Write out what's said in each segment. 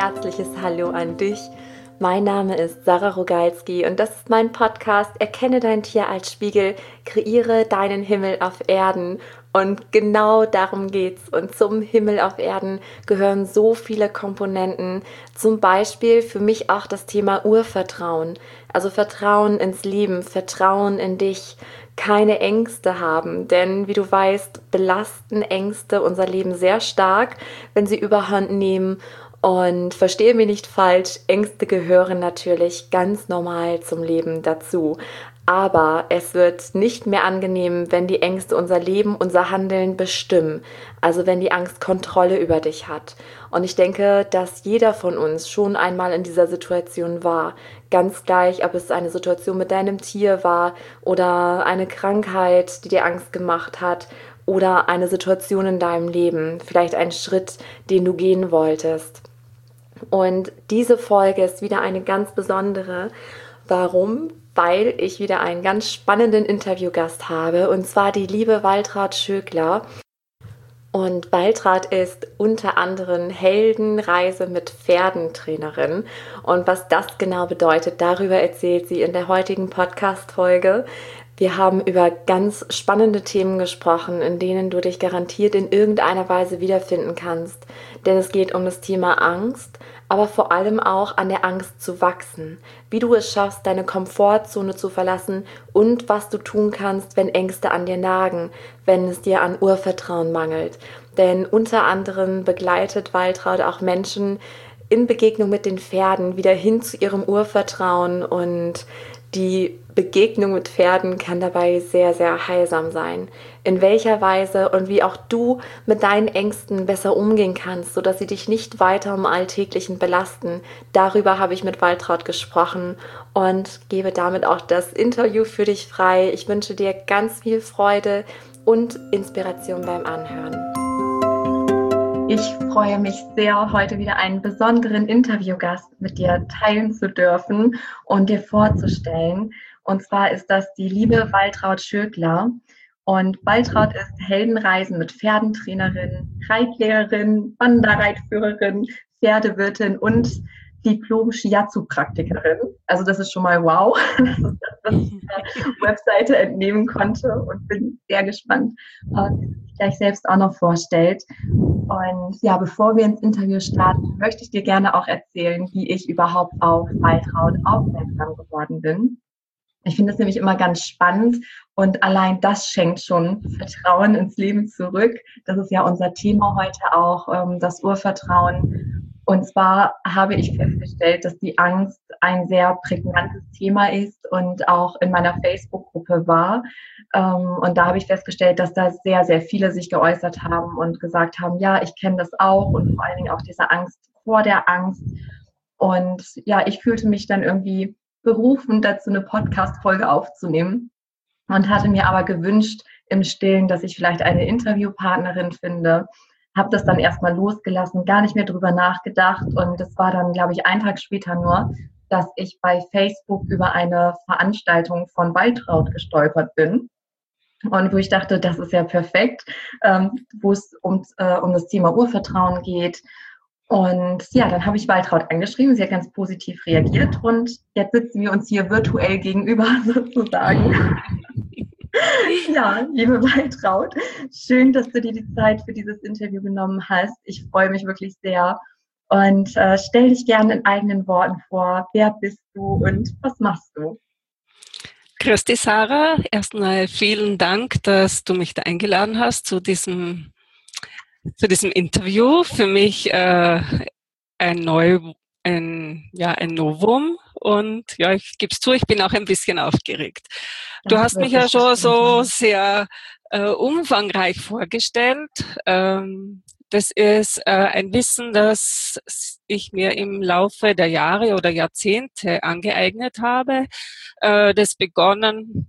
herzliches Hallo an dich. Mein Name ist Sarah Rogalski und das ist mein Podcast Erkenne dein Tier als Spiegel, kreiere deinen Himmel auf Erden. Und genau darum geht's. Und zum Himmel auf Erden gehören so viele Komponenten. Zum Beispiel für mich auch das Thema Urvertrauen. Also Vertrauen ins Leben, Vertrauen in dich, keine Ängste haben. Denn wie du weißt, belasten Ängste unser Leben sehr stark, wenn sie Überhand nehmen. Und verstehe mich nicht falsch, Ängste gehören natürlich ganz normal zum Leben dazu. Aber es wird nicht mehr angenehm, wenn die Ängste unser Leben, unser Handeln bestimmen. Also wenn die Angst Kontrolle über dich hat. Und ich denke, dass jeder von uns schon einmal in dieser Situation war. Ganz gleich, ob es eine Situation mit deinem Tier war oder eine Krankheit, die dir Angst gemacht hat oder eine Situation in deinem Leben, vielleicht ein Schritt, den du gehen wolltest. Und diese Folge ist wieder eine ganz besondere. Warum? Weil ich wieder einen ganz spannenden Interviewgast habe, und zwar die liebe Waltraud Schöckler. Und Waltraud ist unter anderem Heldenreise mit Pferdentrainerin. Und was das genau bedeutet, darüber erzählt sie in der heutigen Podcast-Folge. Wir haben über ganz spannende Themen gesprochen, in denen du dich garantiert in irgendeiner Weise wiederfinden kannst. Denn es geht um das Thema Angst, aber vor allem auch an der Angst zu wachsen. Wie du es schaffst, deine Komfortzone zu verlassen und was du tun kannst, wenn Ängste an dir nagen, wenn es dir an Urvertrauen mangelt. Denn unter anderem begleitet Waltraud auch Menschen in Begegnung mit den Pferden wieder hin zu ihrem Urvertrauen, und die Begegnung mit Pferden kann dabei sehr, sehr heilsam sein. In welcher Weise und wie auch du mit deinen Ängsten besser umgehen kannst, sodass sie dich nicht weiter im Alltäglichen belasten, darüber habe ich mit Waltraud gesprochen und gebe damit auch das Interview für dich frei. Ich wünsche dir ganz viel Freude und Inspiration beim Anhören. Ich freue mich sehr, heute wieder einen besonderen Interviewgast mit dir teilen zu dürfen und dir vorzustellen. Und zwar ist das die liebe Waltraud Schöckler. Und Waltraud ist Heldenreisen mit Pferdentrainerin, Reitlehrerin, Wanderreitführerin, Pferdewirtin und Diplom-Shiatsu-Praktikerin. Also das ist schon mal wow, das ist das, was ich der Webseite entnehmen konnte, und bin sehr gespannt, wie sie sich gleich selbst auch noch vorstellt. Und ja, bevor wir ins Interview starten, möchte ich dir gerne auch erzählen, wie ich überhaupt auf Waltraud aufmerksam geworden bin. Ich finde es nämlich immer ganz spannend, und allein das schenkt schon Vertrauen ins Leben zurück. Das ist ja unser Thema heute auch, das Urvertrauen. Und zwar habe ich festgestellt, dass die Angst ein sehr prägnantes Thema ist und auch in meiner Facebook-Gruppe war. Und da habe ich festgestellt, dass da sehr, sehr viele sich geäußert haben und gesagt haben, ja, ich kenne das auch, und vor allen Dingen auch diese Angst vor der Angst. Und ja, ich fühlte mich dann irgendwie berufen, dazu eine Podcast-Folge aufzunehmen, und hatte mir aber gewünscht im Stillen, dass ich vielleicht eine Interviewpartnerin finde. Habe das dann erstmal losgelassen, gar nicht mehr drüber nachgedacht, und das war dann, glaube ich, einen Tag später nur, dass ich bei Facebook über eine Veranstaltung von Waltraud gestolpert bin. Und wo ich dachte, das ist ja perfekt, wo es um das Thema Urvertrauen geht. Und ja, dann habe ich Waltraud angeschrieben, sie hat ganz positiv reagiert, und jetzt sitzen wir uns hier virtuell gegenüber sozusagen. Ja, liebe Waltraud, schön, dass du dir die Zeit für dieses Interview genommen hast. Ich freue mich wirklich sehr, und stell dich gerne in eigenen Worten vor. Wer bist du und was machst du? Grüß dich, Sarah. Erstmal vielen Dank, dass du mich da eingeladen hast zu diesem Interview. Für mich ein Novum, und ja, ich gebe es zu, ich bin auch ein bisschen aufgeregt. Du hast mich ja schon so sehr umfangreich vorgestellt. Das ist ein Wissen, das ich mir im Laufe der Jahre oder Jahrzehnte angeeignet habe, das begonnen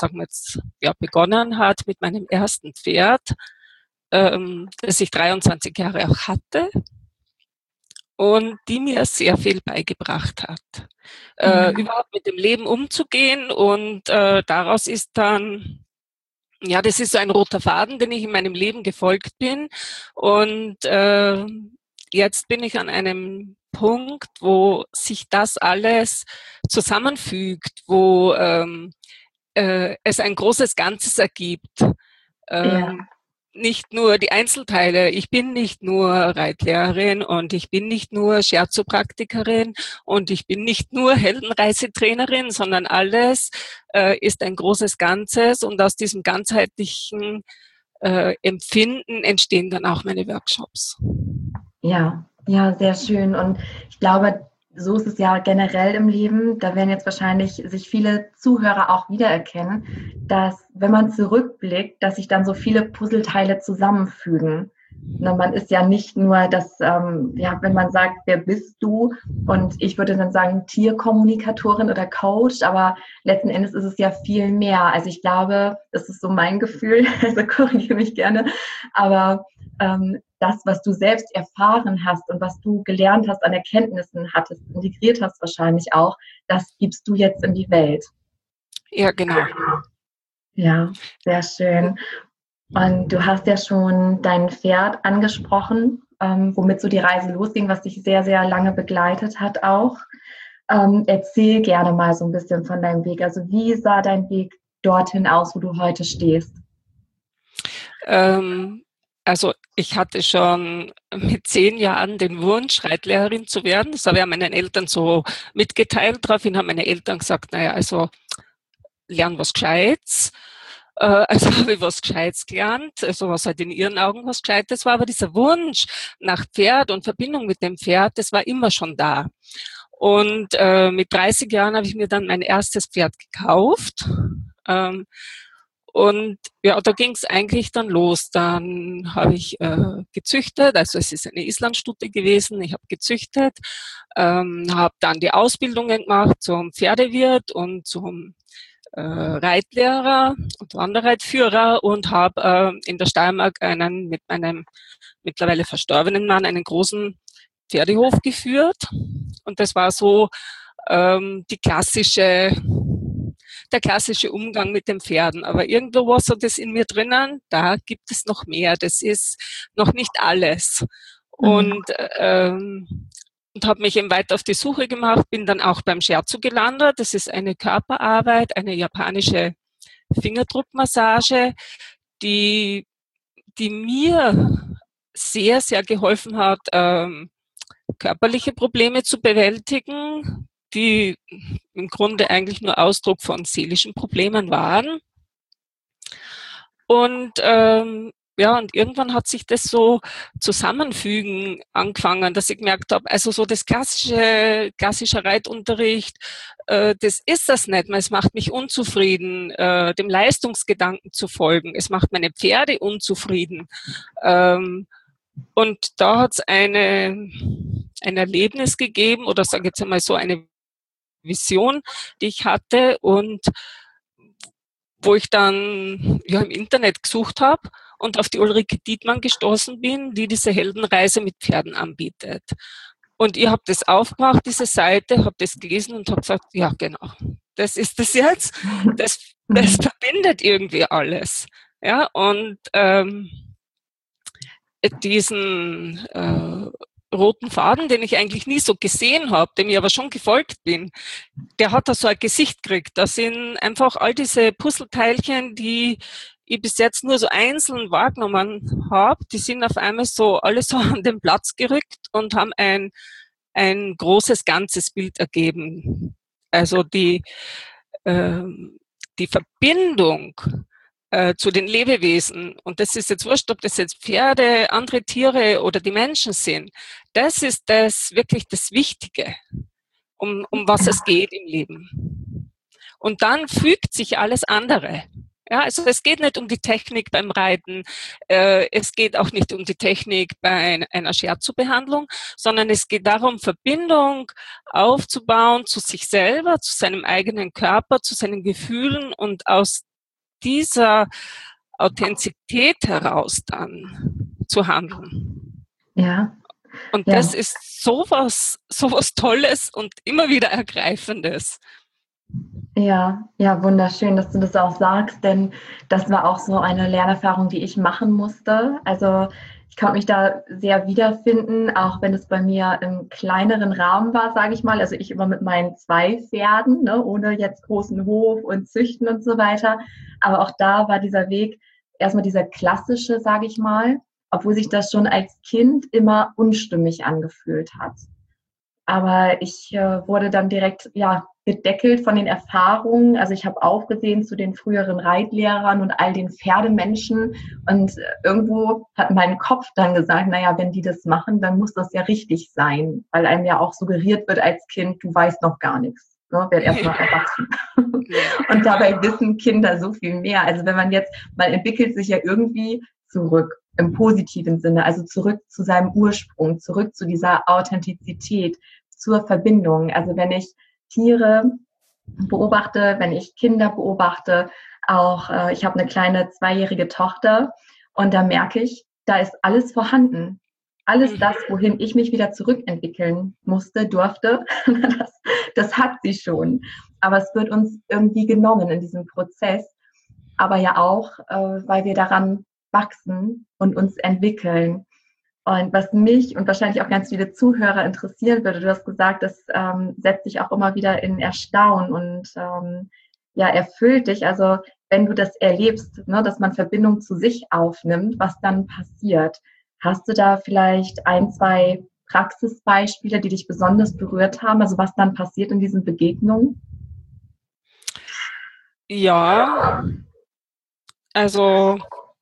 hat mit meinem ersten Pferd, das ich 23 Jahre auch hatte und die mir sehr viel beigebracht hat, überhaupt mit dem Leben umzugehen, und daraus ist dann, ja, das ist so ein roter Faden, den ich in meinem Leben gefolgt bin, und jetzt bin ich an einem Punkt, wo sich das alles zusammenfügt, wo es ein großes Ganzes ergibt. Ja. Nicht nur die Einzelteile. Ich bin nicht nur Reitlehrerin und ich bin nicht nur Shiatsu-Praktikerin und ich bin nicht nur Heldenreisetrainerin, sondern alles ist ein großes Ganzes und aus diesem ganzheitlichen Empfinden entstehen dann auch meine Workshops. Ja, ja, sehr schön. Und ich glaube, so ist es ja generell im Leben. Da werden jetzt wahrscheinlich sich viele Zuhörer auch wiedererkennen, dass wenn man zurückblickt, dass sich dann so viele Puzzleteile zusammenfügen. Na, man ist ja nicht nur das, ja, wenn man sagt, wer bist du? Und ich würde dann sagen, Tierkommunikatorin oder Coach, aber letzten Endes ist es ja viel mehr. Also ich glaube, das ist so mein Gefühl, also korrigiere mich gerne, aber das, was du selbst erfahren hast und was du gelernt hast an Erkenntnissen hattest, integriert hast wahrscheinlich auch, das gibst du jetzt in die Welt. Ja, genau. Ja, sehr schön. Und du hast ja schon dein Pferd angesprochen, womit so die Reise losging, was dich sehr, sehr lange begleitet hat auch. Erzähl gerne mal so ein bisschen von deinem Weg. Also wie sah dein Weg dorthin aus, wo du heute stehst? Also ich hatte schon mit 10 Jahren den Wunsch, Reitlehrerin zu werden. Das habe ich meinen Eltern so mitgeteilt. Daraufhin haben meine Eltern gesagt, naja, also lern was Gescheites. Also habe ich was Gescheites gelernt, also was halt in ihren Augen was Gescheites war. Aber dieser Wunsch nach Pferd und Verbindung mit dem Pferd, das war immer schon da. Und mit 30 Jahren habe ich mir dann mein erstes Pferd gekauft. Und ja, da ging es eigentlich dann los. Dann habe ich gezüchtet, also es ist eine Islandstute gewesen. Ich habe gezüchtet, habe dann die Ausbildungen gemacht zum Pferdewirt und zum Reitlehrer und Wanderreitführer und habe in der Steiermark mit meinem mittlerweile verstorbenen Mann einen großen Pferdehof geführt. Und das war so die der klassische Umgang mit den Pferden. Aber irgendwo war so das in mir drinnen, da gibt es noch mehr. Das ist noch nicht alles. Und habe mich eben weiter auf die Suche gemacht, bin dann auch beim Shiatsu gelandet. Das ist eine Körperarbeit, eine japanische Fingerdruckmassage, die mir sehr, sehr geholfen hat, körperliche Probleme zu bewältigen, die im Grunde eigentlich nur Ausdruck von seelischen Problemen waren. Und ja, und irgendwann hat sich das so zusammenfügen angefangen, dass ich gemerkt habe, also so das klassischer Reitunterricht, das ist das nicht mehr. Es macht mich unzufrieden, dem Leistungsgedanken zu folgen. Es macht meine Pferde unzufrieden. Und da hat es ein Erlebnis gegeben, oder sage jetzt einmal so eine Vision, die ich hatte und wo ich dann ja im Internet gesucht habe und auf die Ulrike Dietmann gestoßen bin, die diese Heldenreise mit Pferden anbietet. Und ich habe das aufgemacht, diese Seite, habe das gelesen und habe gesagt, ja genau, das ist das jetzt. Das verbindet irgendwie alles. Ja, und diesen roten Faden, den ich eigentlich nie so gesehen habe, dem ich aber schon gefolgt bin, der hat da so ein Gesicht gekriegt. Da sind einfach all diese Puzzleteilchen, die ich bis jetzt nur so einzeln wahrgenommen habe, die sind auf einmal so alle so an den Platz gerückt und haben ein großes ganzes Bild ergeben. Also die Verbindung zu den Lebewesen, und das ist jetzt wurscht, ob das jetzt Pferde, andere Tiere oder die Menschen sind, das ist wirklich das Wichtige, um was es geht im Leben. Und dann fügt sich alles andere. Ja, also es geht nicht um die Technik beim Reiten, es geht auch nicht um die Technik bei einer Shiatsu-Behandlung, sondern es geht darum, Verbindung aufzubauen zu sich selber, zu seinem eigenen Körper, zu seinen Gefühlen und aus dieser Authentizität heraus dann zu handeln. Ja. Und Ja. das ist sowas Tolles und immer wieder Ergreifendes. Ja, ja, wunderschön, dass du das auch sagst, denn das war auch so eine Lernerfahrung, die ich machen musste. Also ich konnte mich da sehr wiederfinden, auch wenn es bei mir im kleineren Rahmen war, sage ich mal. Also ich immer mit meinen 2 Pferden, ne, ohne jetzt großen Hof und Züchten und so weiter. Aber auch da war dieser Weg erstmal dieser klassische, sage ich mal, obwohl sich das schon als Kind immer unstimmig angefühlt hat. Aber ich wurde dann direkt ja, gedeckelt von den Erfahrungen. Also ich habe aufgesehen zu den früheren Reitlehrern und all den Pferdemenschen. Und irgendwo hat mein Kopf dann gesagt, naja, wenn die das machen, dann muss das ja richtig sein, weil einem ja auch suggeriert wird als Kind, du weißt noch gar nichts. Ne? Werd erst mal erwachsen. Ja. Und dabei wissen Kinder so viel mehr. Also wenn man jetzt, man entwickelt sich ja irgendwie zurück im positiven Sinne, also zurück zu seinem Ursprung, zurück zu dieser Authentizität, zur Verbindung. Also wenn ich Tiere beobachte, wenn ich Kinder beobachte, auch ich habe eine kleine 2-jährige Tochter und da merke ich, da ist alles vorhanden. Alles Mhm. das, wohin ich mich wieder zurückentwickeln musste, durfte, das hat sie schon. Aber es wird uns irgendwie genommen in diesem Prozess, aber ja auch, weil wir daran wachsen und uns entwickeln. Und was mich und wahrscheinlich auch ganz viele Zuhörer interessieren würde, du hast gesagt, das setzt dich auch immer wieder in Erstaunen und ja, erfüllt dich. Also wenn du das erlebst, ne, dass man Verbindung zu sich aufnimmt, was dann passiert. Hast du da vielleicht 1, 2 Praxisbeispiele, die dich besonders berührt haben? Also was dann passiert in diesen Begegnungen? Ja, also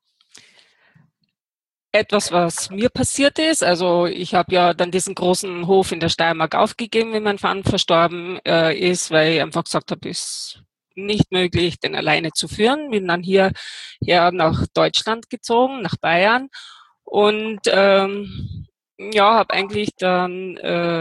etwas, was mir passiert ist. Also ich habe ja dann diesen großen Hof in der Steiermark aufgegeben, wenn mein Mann verstorben ist, weil ich einfach gesagt habe, ist nicht möglich, den alleine zu führen. Bin dann hierher nach Deutschland gezogen, nach Bayern und ja, habe eigentlich dann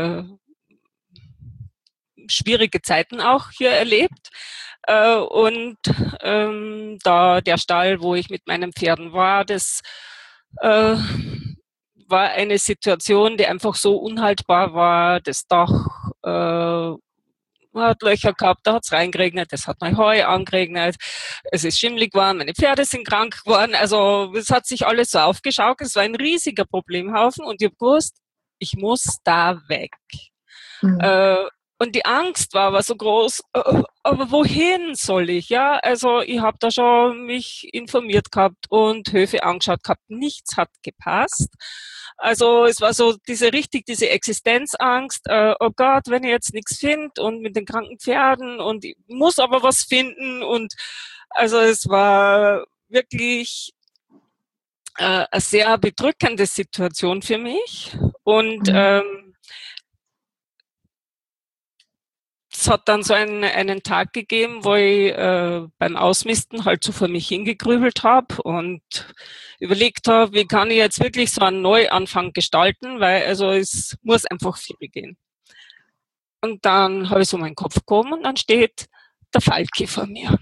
schwierige Zeiten auch hier erlebt. Und da der Stall, wo ich mit meinen Pferden war, das äh, war eine Situation, die einfach so unhaltbar war. Das Dach hat Löcher gehabt, da hat es reingeregnet, es hat mein Heu angeregnet, es ist schimmlig geworden, meine Pferde sind krank geworden. Also es hat sich alles so aufgeschaut. Es war ein riesiger Problemhaufen und ich habe gewusst, ich muss da weg. Mhm. Äh, und die Angst war aber so groß, aber wohin soll ich? Ja, also ich habe da schon mich informiert gehabt und Höfe angeschaut gehabt, nichts hat gepasst. Also es war so diese Existenzangst, oh Gott, wenn ich jetzt nichts finde und mit den kranken Pferden und ich muss aber was finden und also es war wirklich eine sehr bedrückende Situation für mich und Mhm. es hat dann so einen Tag gegeben, wo ich beim Ausmisten halt so vor mich hingegrübelt habe und überlegt habe, wie kann ich jetzt wirklich so einen Neuanfang gestalten, weil also es muss einfach viel gehen. Und dann habe ich so meinen Kopf gehoben und dann steht der Falki vor mir.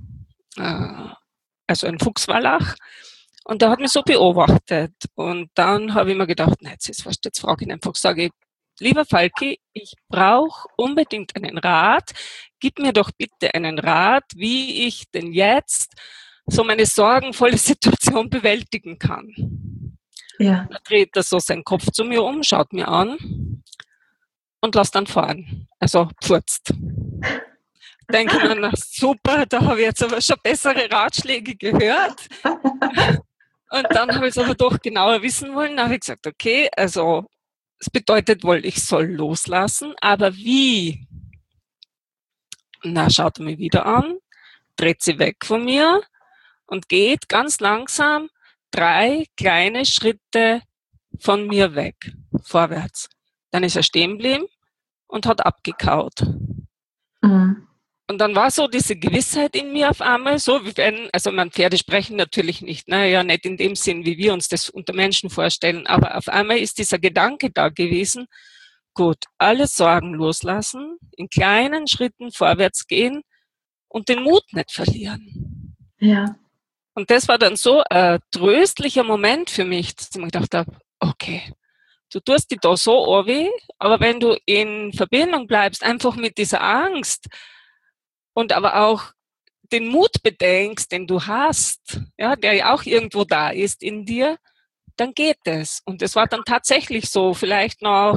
Also ein Fuchswallach. Und der hat mich so beobachtet. Und dann habe ich mir gedacht, nein, jetzt ist was, jetzt frage ich ihn einfach, sage ich, lieber Falki, ich brauche unbedingt einen Rat. Gib mir doch bitte einen Rat, wie ich denn jetzt so meine sorgenvolle Situation bewältigen kann. Ja. Da dreht er so seinen Kopf zu mir um, schaut mir an und lässt dann fahren. Also pfurzt. Denke mir, na super, da habe ich jetzt aber schon bessere Ratschläge gehört. Und dann habe ich es aber doch genauer wissen wollen. Da habe ich gesagt, okay, also es bedeutet wohl, ich soll loslassen, aber wie? Na, schaut er mich wieder an, dreht sie weg von mir und geht ganz langsam 3 kleine Schritte von mir weg, vorwärts. Dann ist er stehen geblieben und hat abgekaut. Mhm. Und dann war so diese Gewissheit in mir auf einmal, so wie wenn, also man Pferde sprechen natürlich nicht, ne, ja nicht in dem Sinn, wie wir uns das unter Menschen vorstellen, aber auf einmal ist dieser Gedanke da gewesen, gut, alle Sorgen loslassen, in kleinen Schritten vorwärts gehen und den Mut nicht verlieren. Ja. Und das war dann so ein tröstlicher Moment für mich, dass ich mir gedacht habe, okay, du tust dich da so weh, aber wenn du in Verbindung bleibst, einfach mit dieser Angst, und aber auch den Mut bedenkst, den du hast, ja, der ja auch irgendwo da ist in dir, dann geht es. Und es war dann tatsächlich so, vielleicht nach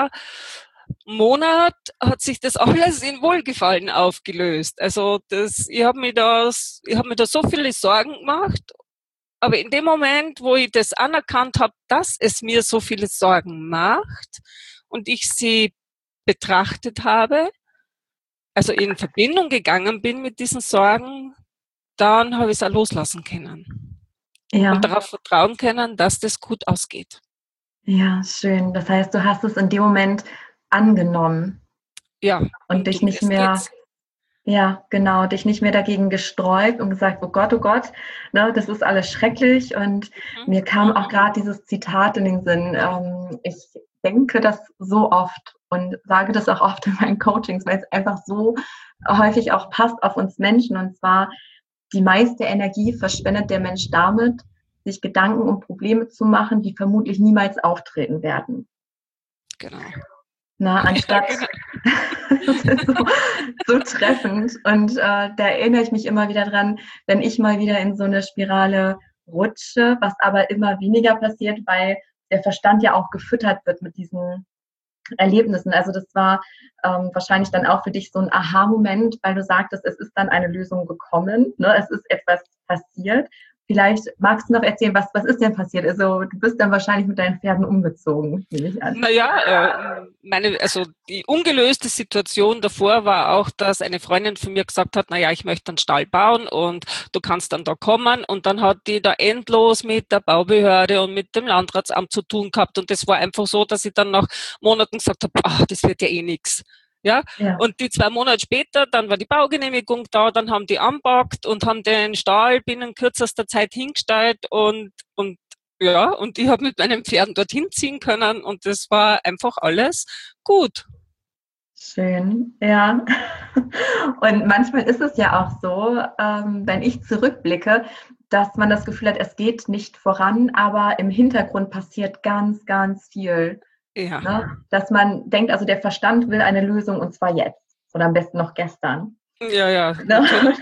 2 Monaten hat sich das alles in Wohlgefallen aufgelöst. Also ich habe mir da so viele Sorgen gemacht, aber in dem Moment, wo ich das anerkannt habe, dass es mir so viele Sorgen macht und ich sie betrachtet habe, also in Verbindung gegangen bin mit diesen Sorgen, dann habe ich es auch loslassen können. Und Ja, darauf vertrauen können, dass das gut ausgeht. ja, schön. Das heißt, du hast es in dem Moment angenommen Ja, und und dich um nicht das mehr, geht's. ja, genau, dich nicht mehr dagegen gesträubt und gesagt, oh Gott, ne, das ist alles schrecklich. Und Mhm. mir kam auch gerade dieses Zitat in den Sinn. Ich denke das so oft und sage das auch oft in meinen Coachings, weil es einfach so häufig auch passt auf uns Menschen. Und zwar, die meiste Energie verschwendet der Mensch damit, sich Gedanken um Probleme zu machen, die vermutlich niemals auftreten werden. Genau. Na, Ja, anstatt, genau. das ist so treffend. Und da erinnere ich mich immer wieder dran, wenn ich mal wieder in so eine Spirale rutsche, was aber immer weniger passiert, weil der Verstand ja auch gefüttert wird mit diesen Erlebnissen. Also das war wahrscheinlich dann auch für dich so ein Aha-Moment, weil du sagtest, es ist dann eine Lösung gekommen, ne? Es ist etwas passiert. Vielleicht magst du noch erzählen, was ist denn passiert? Also du bist dann wahrscheinlich mit deinen Pferden umgezogen, nehme ich an. Naja, also die ungelöste Situation davor war auch, dass eine Freundin von mir gesagt hat, naja, ich möchte einen Stall bauen und du kannst dann da kommen. Und dann hat die da endlos mit der Baubehörde und mit dem Landratsamt zu tun gehabt. Und das war einfach so, dass ich dann nach Monaten gesagt habe, ach, das wird ja eh nix. Ja, Ja, und die 2 Monate später, dann war die Baugenehmigung da, dann haben die anpackt und haben den Stall binnen kürzester Zeit hingestellt und ja, und ich habe mit meinen Pferden dorthin ziehen können und das war einfach alles gut. schön, ja. Und manchmal ist es ja auch so, wenn ich zurückblicke, dass man das Gefühl hat, es geht nicht voran, aber im Hintergrund passiert ganz, ganz viel. Ja, Ne? Dass man denkt, also der Verstand will eine Lösung und zwar jetzt oder am besten noch gestern. ja, ja, Ne? natürlich.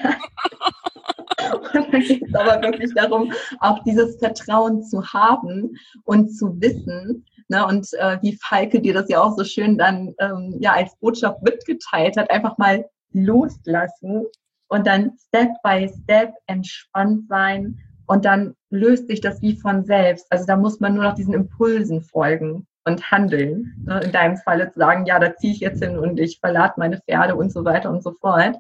Und dann geht es aber wirklich darum, auch dieses Vertrauen zu haben und zu wissen. Ne? Und wie Falke dir das ja auch so schön dann ja als Botschaft mitgeteilt hat, einfach mal loslassen und dann Step by Step entspannt sein und dann löst sich das wie von selbst. Also da muss man nur noch diesen Impulsen folgen und handeln. Ne? In deinem Falle zu sagen, ja, da ziehe ich jetzt hin und ich verlade meine Pferde und so weiter und so fort.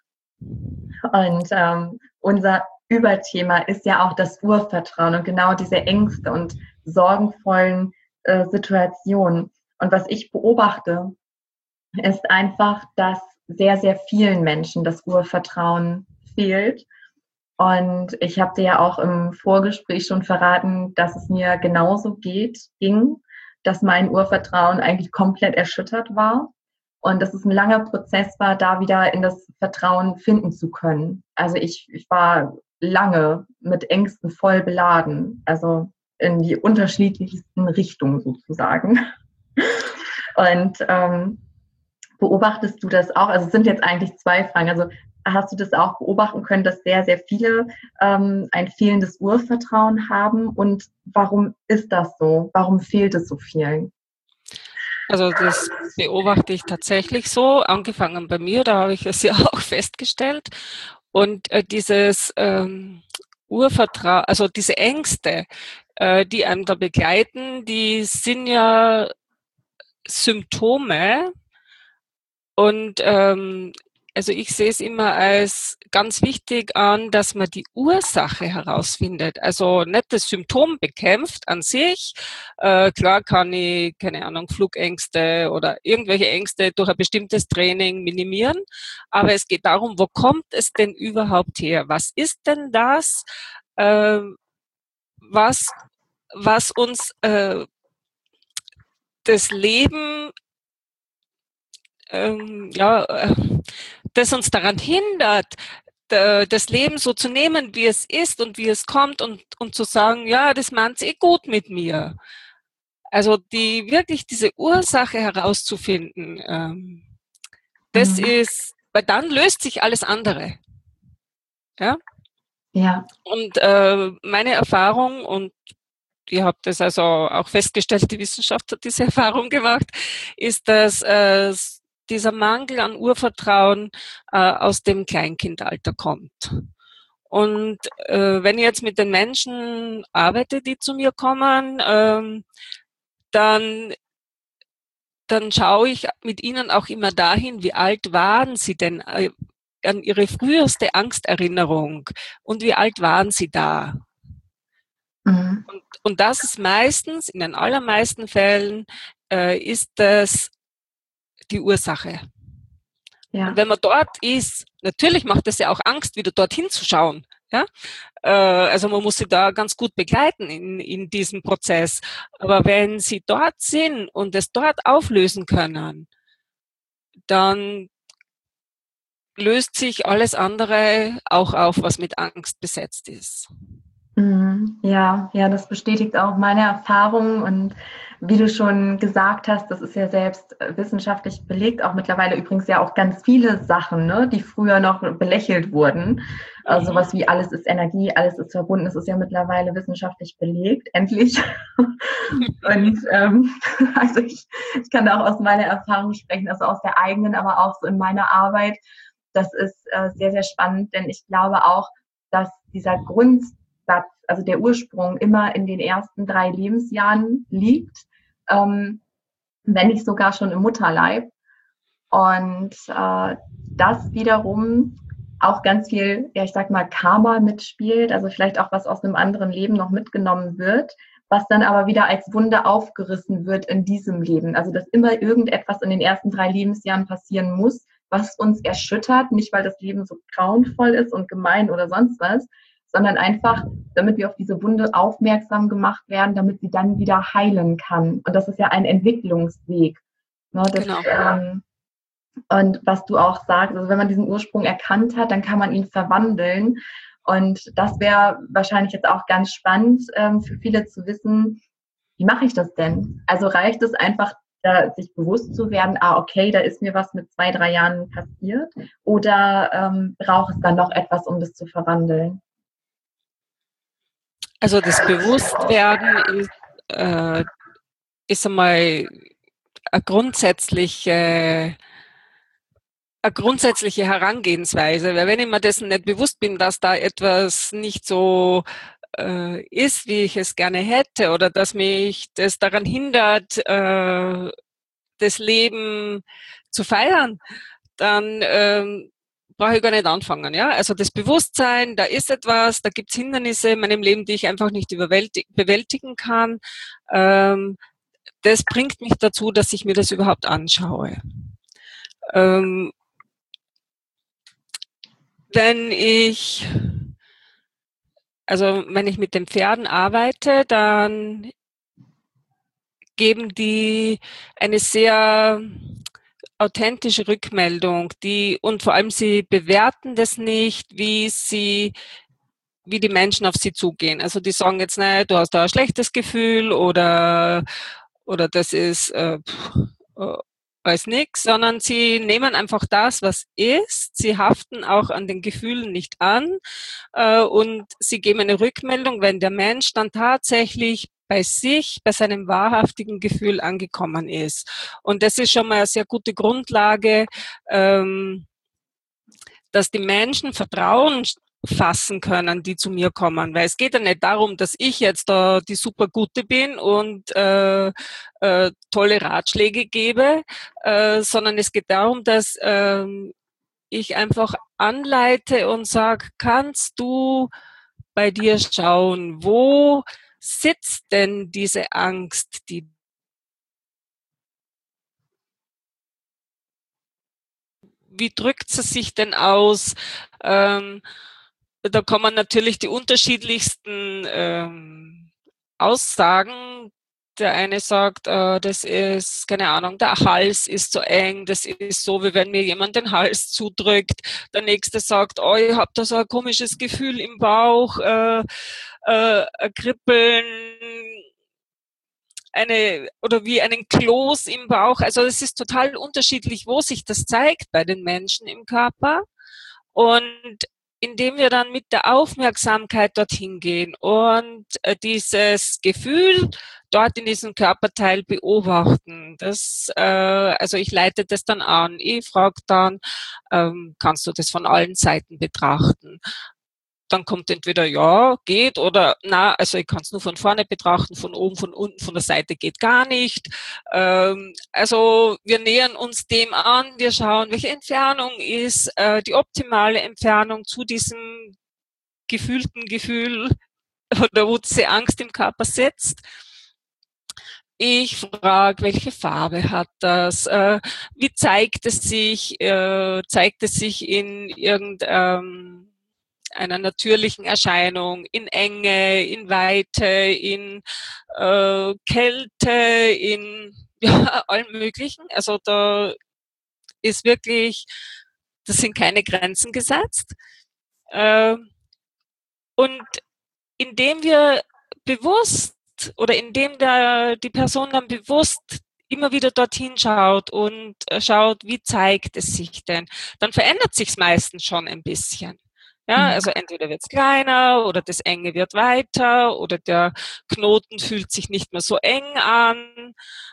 Und unser Überthema ist ja auch das Urvertrauen und genau diese Ängste und sorgenvollen Situationen. Und was ich beobachte, ist einfach, dass sehr, sehr vielen Menschen das Urvertrauen fehlt. Und ich habe dir ja auch im Vorgespräch schon verraten, dass es mir genauso ging, dass mein Urvertrauen eigentlich komplett erschüttert war und dass es ein langer Prozess war, da wieder in das Vertrauen finden zu können. Also ich war lange mit Ängsten voll beladen, also in die unterschiedlichsten Richtungen sozusagen. Und beobachtest du das auch? Also es sind jetzt eigentlich zwei Fragen. Also hast du das auch beobachten können, dass sehr, sehr viele ein fehlendes Urvertrauen haben? Und warum ist das so? Warum fehlt es so vielen? Also das beobachte ich tatsächlich so, angefangen bei mir, da habe ich es ja auch festgestellt. Und dieses Urvertrauen, also diese Ängste, die einem da begleiten, die sind ja Symptome. Und also ich sehe es immer als ganz wichtig an, dass man die Ursache herausfindet. Also nicht das Symptom bekämpft an sich. Klar kann ich, keine Ahnung, Flugängste oder irgendwelche Ängste durch ein bestimmtes Training minimieren. Aber es geht darum, wo kommt es denn überhaupt her? Was ist denn das, äh, was, was uns das Leben ja, das uns daran hindert, das Leben so zu nehmen, wie es ist und wie es kommt und zu sagen, ja, das meint eh gut mit mir. Also wirklich diese Ursache herauszufinden, das Mhm. ist weil dann löst sich alles andere. Ja? Ja. Und meine Erfahrung, und ihr habt das also auch festgestellt, die Wissenschaft hat diese Erfahrung gemacht, ist, dass dieser Mangel an Urvertrauen aus dem Kleinkindalter kommt. Und wenn ich jetzt mit den Menschen arbeite, die zu mir kommen, dann schaue ich mit ihnen auch immer dahin, wie alt waren sie denn an ihre früheste Angsterinnerung und wie alt waren sie da. Mhm. Und das ist meistens, in den allermeisten Fällen, ist das die Ursache. Ja. Und wenn man dort ist, natürlich macht es ja auch Angst, wieder dorthin zu schauen. Ja? Also man muss sie da ganz gut begleiten in diesem Prozess. Aber wenn sie dort sind und es dort auflösen können, dann löst sich alles andere auch auf, was mit Angst besetzt ist. Ja, ja, das bestätigt auch meine Erfahrung und wie du schon gesagt hast, das ist ja selbst wissenschaftlich belegt, auch mittlerweile übrigens ja auch ganz viele Sachen, ne, die früher noch belächelt wurden. Sowas wie alles ist Energie, alles ist verbunden, das ist ja mittlerweile wissenschaftlich belegt, endlich. Und also ich kann da auch aus meiner Erfahrung sprechen, also aus der eigenen, aber auch so in meiner Arbeit. Das ist sehr, sehr spannend, denn ich glaube auch, dass dieser Grundsatz, also der Ursprung, immer in den ersten 3 Lebensjahren liegt, wenn nicht sogar schon im Mutterleib. Und das wiederum auch ganz viel, ja, ich sag mal, Karma mitspielt, also vielleicht auch was aus einem anderen Leben noch mitgenommen wird, was dann aber wieder als Wunde aufgerissen wird in diesem Leben. Also dass immer irgendetwas in den ersten 3 Lebensjahren passieren muss, was uns erschüttert, nicht weil das Leben so grauenvoll ist und gemein oder sonst was, sondern einfach, damit wir auf diese Wunde aufmerksam gemacht werden, damit sie dann wieder heilen kann. Und das ist ja ein Entwicklungsweg. Ne, das, Genau. Und was du auch sagst, also wenn man diesen Ursprung erkannt hat, dann kann man ihn verwandeln. Und das wäre wahrscheinlich jetzt auch ganz spannend für viele zu wissen, wie mache ich das denn? Also reicht es einfach, sich bewusst zu werden, okay, da ist mir was mit 2, 3 Jahren passiert? Oder braucht es dann noch etwas, um das zu verwandeln? Also das Bewusstwerden ist einmal eine grundsätzliche Herangehensweise, weil wenn ich mir dessen nicht bewusst bin, dass da etwas nicht so ist, wie ich es gerne hätte, oder dass mich das daran hindert, das Leben zu feiern, dann brauche ich gar nicht anfangen. Ja? Also das Bewusstsein, da ist etwas, da gibt es Hindernisse in meinem Leben, die ich einfach nicht bewältigen kann. Das bringt mich dazu, dass ich mir das überhaupt anschaue. Wenn ich mit den Pferden arbeite, dann geben die eine sehr authentische Rückmeldung, und vor allem sie bewerten das nicht, wie die Menschen auf sie zugehen. Also die sagen jetzt, nein, du hast da ein schlechtes Gefühl oder das ist alles nix, sondern sie nehmen einfach das, was ist. Sie haften auch an den Gefühlen nicht an und sie geben eine Rückmeldung, wenn der Mensch dann tatsächlich bei sich, bei seinem wahrhaftigen Gefühl angekommen ist. Und das ist schon mal eine sehr gute Grundlage, dass die Menschen Vertrauen fassen können, die zu mir kommen. Weil es geht ja nicht darum, dass ich jetzt da die super Gute bin und tolle Ratschläge gebe, sondern es geht darum, dass ich einfach anleite und sage, kannst du bei dir schauen, wo sitzt denn diese Angst, wie drückt sie sich denn aus? Da kommen natürlich die unterschiedlichsten Aussagen. Der eine sagt, das ist, keine Ahnung, der Hals ist so eng, das ist so, wie wenn mir jemand den Hals zudrückt. Der nächste sagt, ich habe da so ein komisches Gefühl im Bauch, Kribbeln. wie einen Kloß im Bauch. Also es ist total unterschiedlich, wo sich das zeigt bei den Menschen im Körper. Und indem wir dann mit der Aufmerksamkeit dorthin gehen und dieses Gefühl dort in diesem Körperteil beobachten, also ich leite das dann an. Ich frage dann, kannst du das von allen Seiten betrachten? Dann kommt entweder ja, geht oder na, also ich kann es nur von vorne betrachten, von oben, von unten, von der Seite geht gar nicht. Also wir nähern uns dem an, wir schauen, welche Entfernung ist die optimale Entfernung zu diesem gefühlten Gefühl oder wo diese Angst im Körper sitzt. Ich frage, welche Farbe hat das? Wie zeigt es sich? Zeigt es sich in irgendeinem einer natürlichen Erscheinung, in Enge, in Weite, in Kälte, in allem Möglichen. Also da ist wirklich, das sind keine Grenzen gesetzt. Und indem wir bewusst oder indem die Person dann bewusst immer wieder dorthin schaut und schaut, wie zeigt es sich denn, dann verändert sich es meistens schon ein bisschen. Ja, also entweder wird es kleiner oder das Enge wird weiter oder der Knoten fühlt sich nicht mehr so eng an.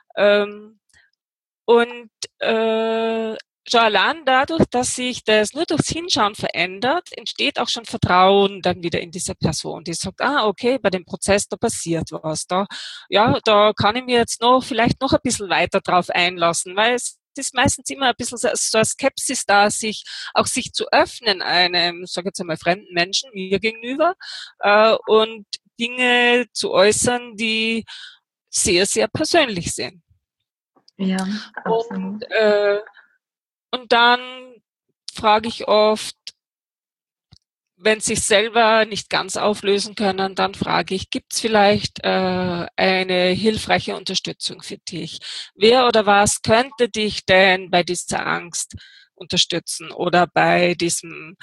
Und schon allein dadurch, dass sich das nur durchs Hinschauen verändert, entsteht auch schon Vertrauen dann wieder in diese Person, die sagt, okay, bei dem Prozess, da passiert was. Da kann ich mir jetzt vielleicht noch ein bisschen weiter drauf einlassen, weil es ist meistens immer ein bisschen so eine Skepsis da, sich zu öffnen einem, sag jetzt einmal, fremden Menschen mir gegenüber und Dinge zu äußern, die sehr, sehr persönlich sind. Ja, absolut. Und dann frage ich oft, wenn sie sich selber nicht ganz auflösen können, dann frage ich, gibt es vielleicht eine hilfreiche Unterstützung für dich? Wer oder was könnte dich denn bei dieser Angst unterstützen oder bei diesem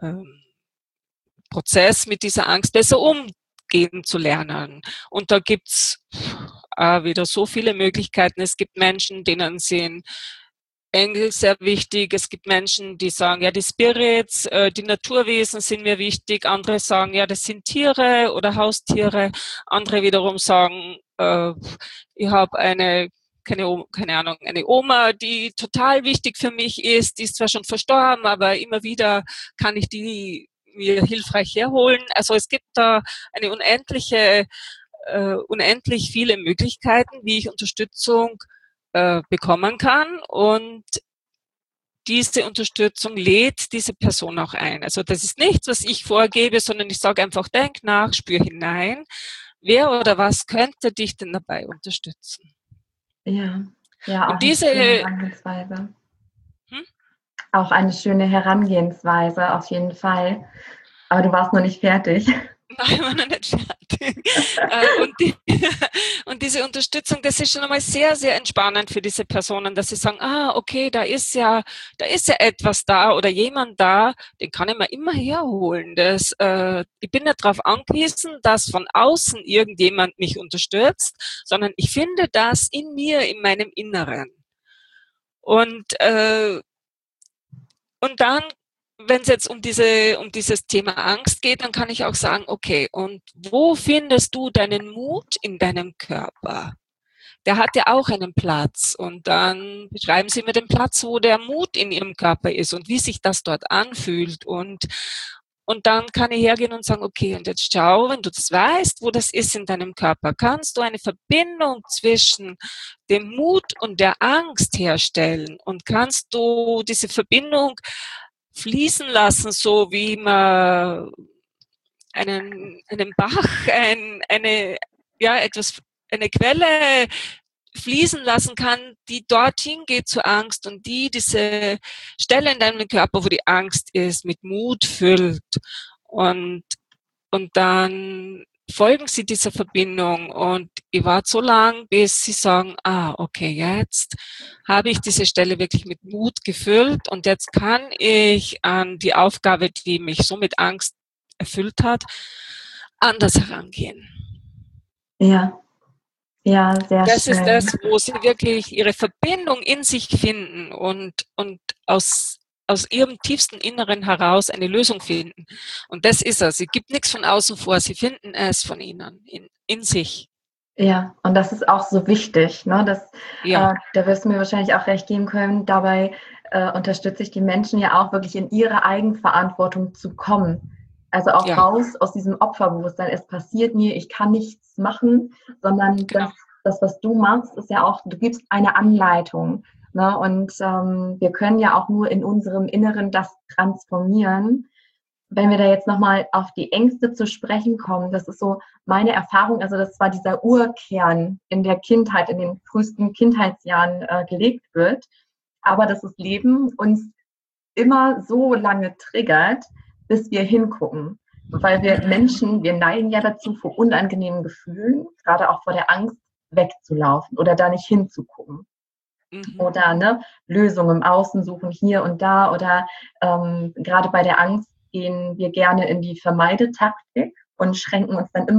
Prozess mit dieser Angst besser umgehen zu lernen? Und da gibt's wieder so viele Möglichkeiten. Es gibt Menschen, denen sind Engel sehr wichtig. Es gibt Menschen, die sagen, ja, die Spirits, die Naturwesen sind mir wichtig. Andere sagen, ja, das sind Tiere oder Haustiere. Andere wiederum sagen, ich habe keine Ahnung, eine Oma, die total wichtig für mich ist. Die ist zwar schon verstorben, aber immer wieder kann ich die mir hilfreich herholen. Also es gibt da eine unendlich viele Möglichkeiten, wie ich Unterstützung bekommen kann, und diese Unterstützung lädt diese Person auch ein. Also das ist nichts, was ich vorgebe, sondern ich sage einfach, denk nach, spür hinein. Wer oder was könnte dich denn dabei unterstützen? Ja, auch und eine schöne Herangehensweise. Auch eine schöne Herangehensweise, auf jeden Fall. Aber du warst noch nicht fertig. Nein, war noch nicht fertig. Und diese Unterstützung, das ist schon einmal sehr, sehr entspannend für diese Personen, dass sie sagen, okay, da ist ja etwas da oder jemand da, den kann ich mir immer herholen. Ich bin nicht darauf angewiesen, dass von außen irgendjemand mich unterstützt, sondern ich finde das in mir, in meinem Inneren. Und dann, wenn es jetzt um dieses Thema Angst geht, dann kann ich auch sagen, okay, und wo findest du deinen Mut in deinem Körper? Der hat ja auch einen Platz. Und dann beschreiben Sie mir den Platz, wo der Mut in Ihrem Körper ist und wie sich das dort anfühlt. Und dann kann ich hergehen und sagen, okay, und jetzt schau, wenn du das weißt, wo das ist in deinem Körper, kannst du eine Verbindung zwischen dem Mut und der Angst herstellen und kannst du diese Verbindung fließen lassen, so wie man einen Bach, eine Quelle fließen lassen kann, die dorthin geht zur Angst und die diese Stelle in deinem Körper, wo die Angst ist, mit Mut füllt. Und dann folgen sie dieser Verbindung, und ich warte so lang, bis sie sagen, okay, jetzt habe ich diese Stelle wirklich mit Mut gefüllt und jetzt kann ich an die Aufgabe, die mich so mit Angst erfüllt hat, anders herangehen. Ja, Ja, sehr Das ist schön. das, wo sie wirklich ihre Verbindung in sich finden und aus ihrem tiefsten Inneren heraus eine Lösung finden. Und das ist es. Sie gibt nichts von außen vor. Sie finden es von innen, in sich. Ja, und das ist auch so wichtig, ne? Ja, Da wirst du mir wahrscheinlich auch recht geben können. Dabei unterstütze ich die Menschen ja auch wirklich in ihre Eigenverantwortung zu kommen. Also auch ja, raus aus diesem Opferbewusstsein. Es passiert mir, ich kann nichts machen, sondern genau. was du machst, ist ja auch, du gibst eine Anleitung. Ne? Und wir können ja auch nur in unserem Inneren das transformieren. Wenn wir da jetzt nochmal auf die Ängste zu sprechen kommen, das ist so meine Erfahrung, also das war dieser Urkern in der Kindheit, in den frühesten Kindheitsjahren gelegt wird, aber dass das Leben uns immer so lange triggert, bis wir hingucken. Weil wir Menschen, wir neigen ja dazu, vor unangenehmen Gefühlen, gerade auch vor der Angst, wegzulaufen oder da nicht hinzugucken. Mhm. Oder ne, Lösungen im Außen suchen, hier und da. Oder gerade bei der Angst gehen wir gerne in die Vermeidetaktik und schränken uns dann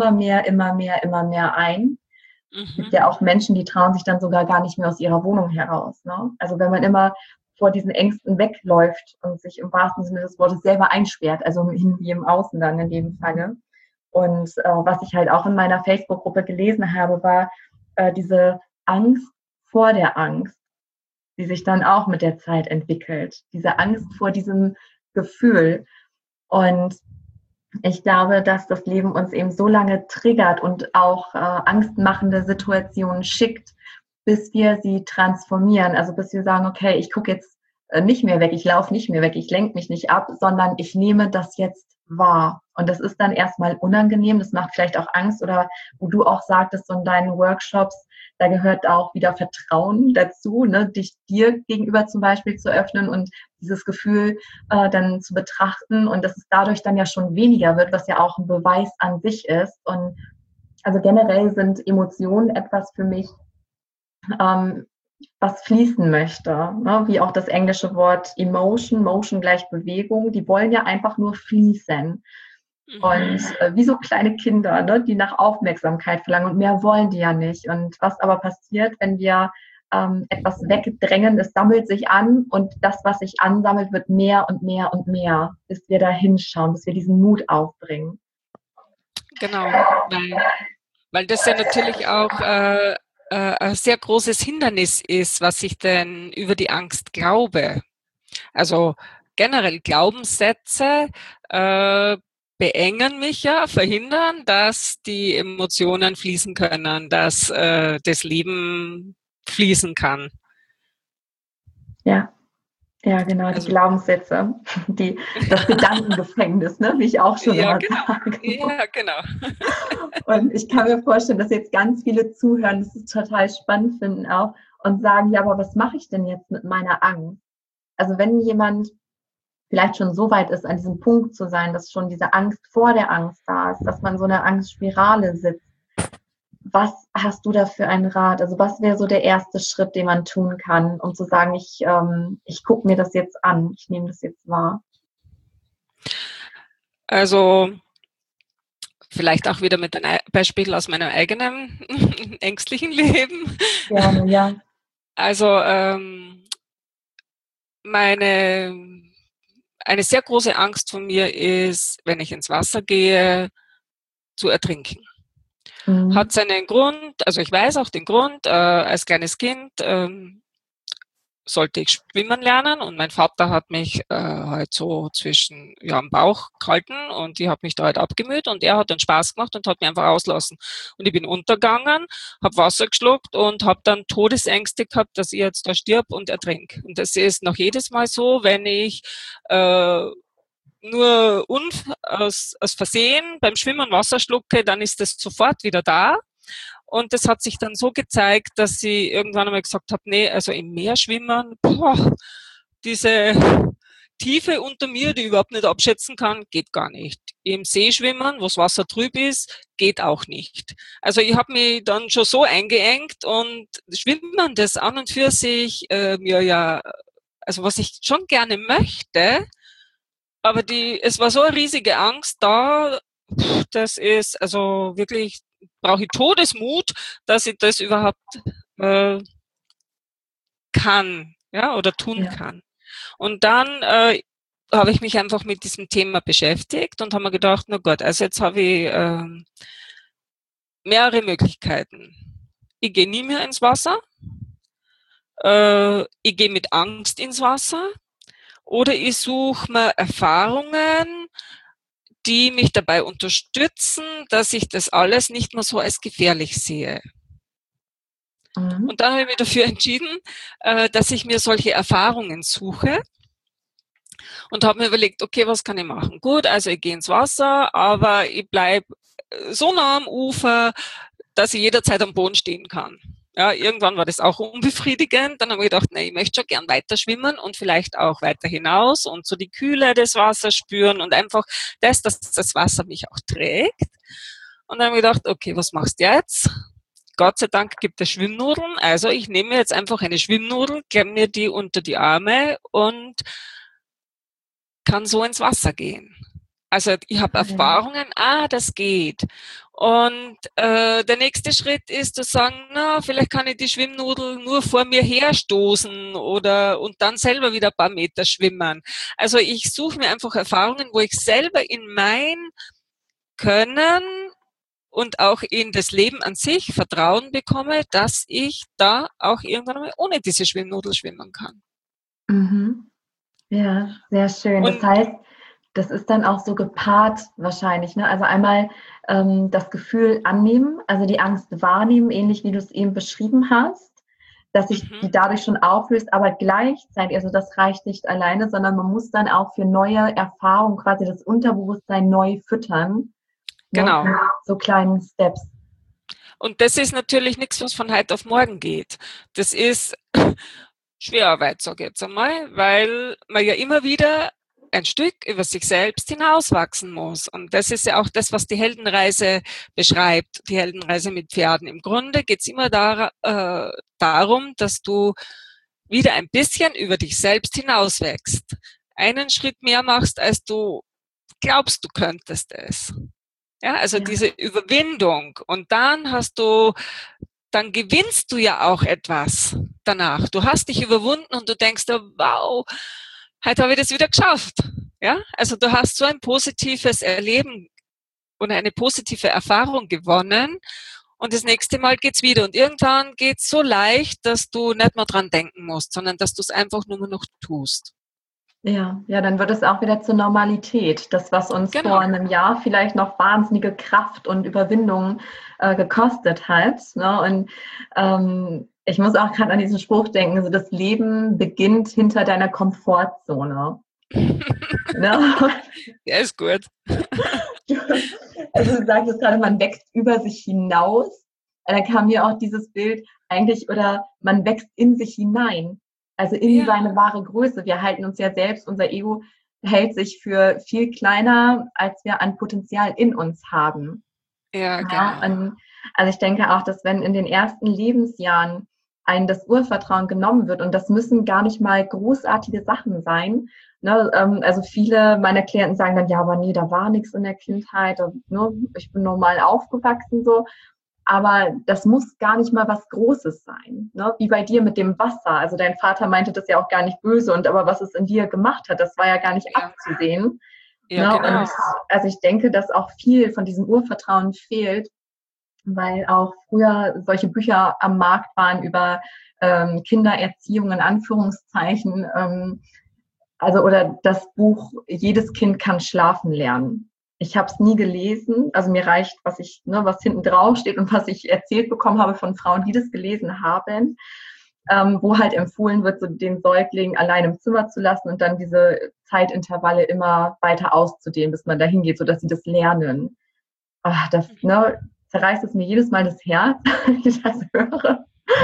immer mehr ein. Es gibt Mhm. ja auch Menschen, die trauen sich dann sogar gar nicht mehr aus ihrer Wohnung heraus. Ne? Also wenn man immer vor diesen Ängsten wegläuft und sich im wahrsten Sinne des Wortes selber einsperrt, also wie im Außen dann in dem Falle. Und was ich halt auch in meiner Facebook-Gruppe gelesen habe, war diese Angst vor der Angst, die sich dann auch mit der Zeit entwickelt. Diese Angst vor diesem Gefühl. Und ich glaube, dass das Leben uns eben so lange triggert und auch angstmachende Situationen schickt, bis wir sie transformieren. Also bis wir sagen, okay, ich gucke jetzt nicht mehr weg, ich laufe nicht mehr weg, ich lenke mich nicht ab, sondern ich nehme das jetzt wahr. Und das ist dann erstmal unangenehm, das macht vielleicht auch Angst oder wo du auch sagtest, so in deinen Workshops, da gehört auch wieder Vertrauen dazu, ne, dich dir gegenüber zum Beispiel zu öffnen und dieses Gefühl dann zu betrachten und dass es dadurch dann ja schon weniger wird, was ja auch ein Beweis an sich ist. Und also generell sind Emotionen etwas für mich, ähm, was fließen möchte, ne? Wie auch das englische Wort Emotion, Motion gleich Bewegung, die wollen ja einfach nur fließen. Mhm. Und wie so kleine Kinder, ne, die nach Aufmerksamkeit verlangen und mehr wollen die ja nicht. Und was aber passiert, wenn wir etwas wegdrängen, es sammelt sich an und das, was sich ansammelt, wird mehr und mehr und mehr, bis wir da hinschauen, bis wir diesen Mut aufbringen. Genau. Weil das ja natürlich auch ein sehr großes Hindernis ist, was ich denn über die Angst glaube. Also generell Glaubenssätze äh, beengen mich ja, verhindern, dass die Emotionen fließen können, dass das Leben fließen kann. Ja, ja, genau, die Also Glaubenssätze, das Gedankengefängnis, ne, wie ich auch schon ja, immer genau. sage. Ja, genau. Und ich kann mir vorstellen, dass jetzt ganz viele zuhören, das ist total spannend finden auch und sagen, ja, aber was mache ich denn jetzt mit meiner Angst? Also wenn jemand vielleicht schon so weit ist, an diesem Punkt zu sein, dass schon diese Angst vor der Angst da ist, dass man so eine Angstspirale sitzt. Was hast du da für einen Rat? Also was wäre so der erste Schritt, den man tun kann, um zu sagen, ich gucke mir das jetzt an, ich nehme das jetzt wahr? Also vielleicht auch wieder mit einem Beispiel aus meinem eigenen ängstlichen Leben. Gerne, ja. Also meine eine sehr große Angst von mir ist, wenn ich ins Wasser gehe, zu ertrinken. Hat Mhm. seinen Grund, also ich weiß auch den Grund, als kleines Kind sollte ich schwimmen lernen und mein Vater hat mich halt so zwischen ja, am Bauch gehalten und ich habe mich da halt abgemüht und er hat dann Spaß gemacht und hat mich einfach auslassen. Und ich bin untergegangen, habe Wasser geschluckt und habe dann Todesängste gehabt, dass ich jetzt da stirb und ertrink. Und das ist noch jedes Mal so, wenn ich nur aus Versehen beim Schwimmen Wasser schlucke, dann ist das sofort wieder da. Und das hat sich dann so gezeigt, dass ich irgendwann einmal gesagt habe, nee, also im Meer schwimmen, boah, diese Tiefe unter mir, die ich überhaupt nicht abschätzen kann, geht gar nicht. Im See schwimmen, wo das Wasser trüb ist, geht auch nicht. Also ich habe mich dann schon so eingeengt und Schwimmen, das an und für sich mir ja, also was ich schon gerne möchte, aber es war so eine riesige Angst da, das ist also wirklich brauche ich Todesmut, dass ich das überhaupt kann, ja, oder tun kann. Und dann habe ich mich einfach mit diesem Thema beschäftigt und habe mir gedacht, na Gott, also jetzt habe ich mehrere Möglichkeiten. Ich gehe nie mehr ins Wasser, ich gehe mit Angst ins Wasser oder ich suche mir Erfahrungen, die mich dabei unterstützen, dass ich das alles nicht mehr so als gefährlich sehe. Und dann habe ich mich dafür entschieden, dass ich mir solche Erfahrungen suche und habe mir überlegt, okay, was kann ich machen? Gut, also ich gehe ins Wasser, aber ich bleibe so nah am Ufer, dass ich jederzeit am Boden stehen kann. Ja, irgendwann war das auch unbefriedigend. Dann habe ich gedacht, nee, ich möchte schon gern weiter schwimmen und vielleicht auch weiter hinaus und so die Kühle des Wassers spüren und einfach dass das Wasser mich auch trägt. Und dann habe ich gedacht, okay, was machst du jetzt? Gott sei Dank gibt es Schwimmnudeln. Also ich nehme jetzt einfach eine Schwimmnudel, klemme mir die unter die Arme und kann so ins Wasser gehen. Also ich habe Erfahrungen, das geht. Und der nächste Schritt ist zu sagen, na, vielleicht kann ich die Schwimmnudel nur vor mir herstoßen und dann selber wieder ein paar Meter schwimmen. Also ich suche mir einfach Erfahrungen, wo ich selber in mein Können und auch in das Leben an sich Vertrauen bekomme, dass ich da auch irgendwann mal ohne diese Schwimmnudel schwimmen kann. Mhm. Ja, sehr schön. Das heißt, das ist dann auch so gepaart wahrscheinlich, ne? Also einmal das Gefühl annehmen, also die Angst wahrnehmen, ähnlich wie du es eben beschrieben hast, dass sich die dadurch schon auflöst, aber gleichzeitig, also das reicht nicht alleine, sondern man muss dann auch für neue Erfahrungen quasi das Unterbewusstsein neu füttern. Genau. Ne? So kleinen Steps. Und das ist natürlich nichts, was von heute auf morgen geht. Das ist Schwerarbeit, sage ich jetzt einmal, weil man ja immer wieder ein Stück über sich selbst hinauswachsen muss. Und das ist ja auch das, was die Heldenreise beschreibt, die Heldenreise mit Pferden. Im Grunde geht es immer darum, dass du wieder ein bisschen über dich selbst hinauswächst. Einen Schritt mehr machst, als du glaubst, du könntest es. Ja, also diese Überwindung. Und dann dann gewinnst du ja auch etwas danach. Du hast dich überwunden und du denkst, oh, wow, heute habe ich das wieder geschafft. Ja, also du hast so ein positives Erleben und eine positive Erfahrung gewonnen. Und das nächste Mal geht's wieder. Und irgendwann geht's so leicht, dass du nicht mehr dran denken musst, sondern dass du es einfach nur noch tust. Ja, dann wird es auch wieder zur Normalität. Das, was uns vor einem Jahr vielleicht noch wahnsinnige Kraft und Überwindung gekostet hat. Ne? Und ich muss auch gerade an diesen Spruch denken, also das Leben beginnt hinter deiner Komfortzone. Ne? Ja, ist gut. Also du sagst gerade, man wächst über sich hinaus. Da kam mir auch dieses Bild eigentlich, oder man wächst in sich hinein. Also in seine wahre Größe. Wir halten uns ja selbst, unser Ego hält sich für viel kleiner, als wir an Potenzial in uns haben. Ja, genau. Und also ich denke auch, dass wenn in den ersten Lebensjahren einem das Urvertrauen genommen wird, und das müssen gar nicht mal großartige Sachen sein, ne? Also viele meiner Klienten sagen dann, ja, aber nee, da war nichts in der Kindheit, ne? Ich bin normal aufgewachsen so. Aber das muss gar nicht mal was Großes sein, ne? Wie bei dir mit dem Wasser. Also dein Vater meinte das ja auch gar nicht böse, aber was es in dir gemacht hat, das war ja gar nicht abzusehen. Ja, Ne? genau. Und also ich denke, dass auch viel von diesem Urvertrauen fehlt, weil auch früher solche Bücher am Markt waren über Kindererziehung in Anführungszeichen. Also oder das Buch Jedes Kind kann schlafen lernen. Ich habe es nie gelesen, also mir reicht, was hinten drauf steht und was ich erzählt bekommen habe von Frauen, die das gelesen haben, wo halt empfohlen wird, so den Säugling allein im Zimmer zu lassen und dann diese Zeitintervalle immer weiter auszudehnen, bis man dahin geht, sodass sie das lernen. Das zerreißt es mir jedes Mal das Herz, wenn ich das höre.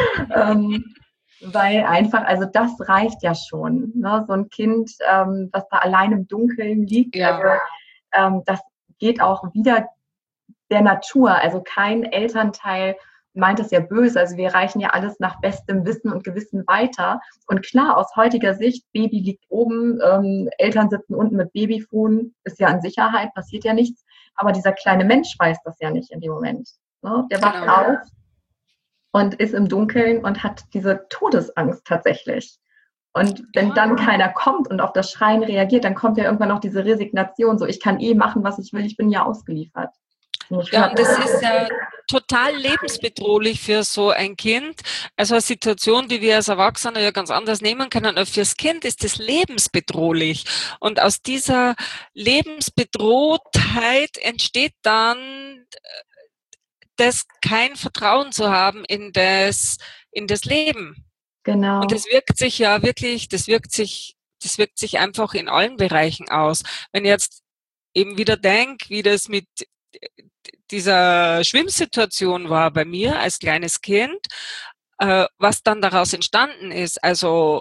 Weil einfach, also das reicht ja schon. Ne? So ein Kind, was da allein im Dunkeln liegt, das geht auch wieder der Natur. Also kein Elternteil meint es ja böse. Also wir reichen ja alles nach bestem Wissen und Gewissen weiter. Und klar, aus heutiger Sicht, Baby liegt oben, Eltern sitzen unten mit Babyfon, ist ja in Sicherheit, passiert ja nichts. Aber dieser kleine Mensch weiß das ja nicht in dem Moment. Ne? Der wacht auf und ist im Dunkeln und hat diese Todesangst tatsächlich. Und wenn dann keiner kommt und auf das Schreien reagiert, dann kommt ja irgendwann noch diese Resignation, so ich kann machen, was ich will, ich bin ja ausgeliefert. Ja, und das ist ja total lebensbedrohlich für so ein Kind. Also eine Situation, die wir als Erwachsene ja ganz anders nehmen können, aber fürs Kind ist das lebensbedrohlich. Und aus dieser Lebensbedrohtheit entsteht dann das kein Vertrauen zu haben in das Leben. Genau. Und das wirkt sich ja wirklich, das wirkt sich einfach in allen Bereichen aus. Wenn ich jetzt eben wieder denke, wie das mit dieser Schwimmsituation war bei mir als kleines Kind, was dann daraus entstanden ist. Also,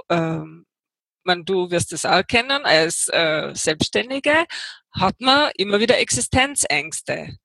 du wirst es auch kennen, als Selbstständige hat man immer wieder Existenzängste.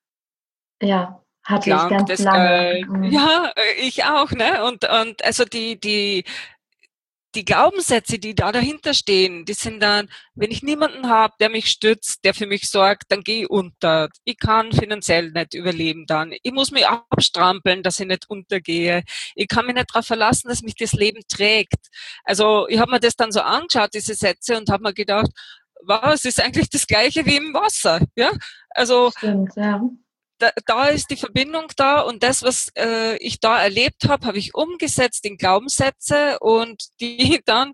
Ja, hatte ich ganz lange. Ja, ich auch, ne? Und also die Glaubenssätze, die da dahinter stehen, die sind dann, wenn ich niemanden habe, der mich stützt, der für mich sorgt, dann gehe ich unter. Ich kann finanziell nicht überleben dann. Ich muss mich abstrampeln, dass ich nicht untergehe. Ich kann mich nicht darauf verlassen, dass mich das Leben trägt. Also ich habe mir das dann so angeschaut, diese Sätze, und habe mir gedacht, wow, es ist eigentlich das Gleiche wie im Wasser. Ja, also stimmt, ja. Da ist die Verbindung da, und das, was ich da erlebt habe ich umgesetzt in Glaubenssätze, und die dann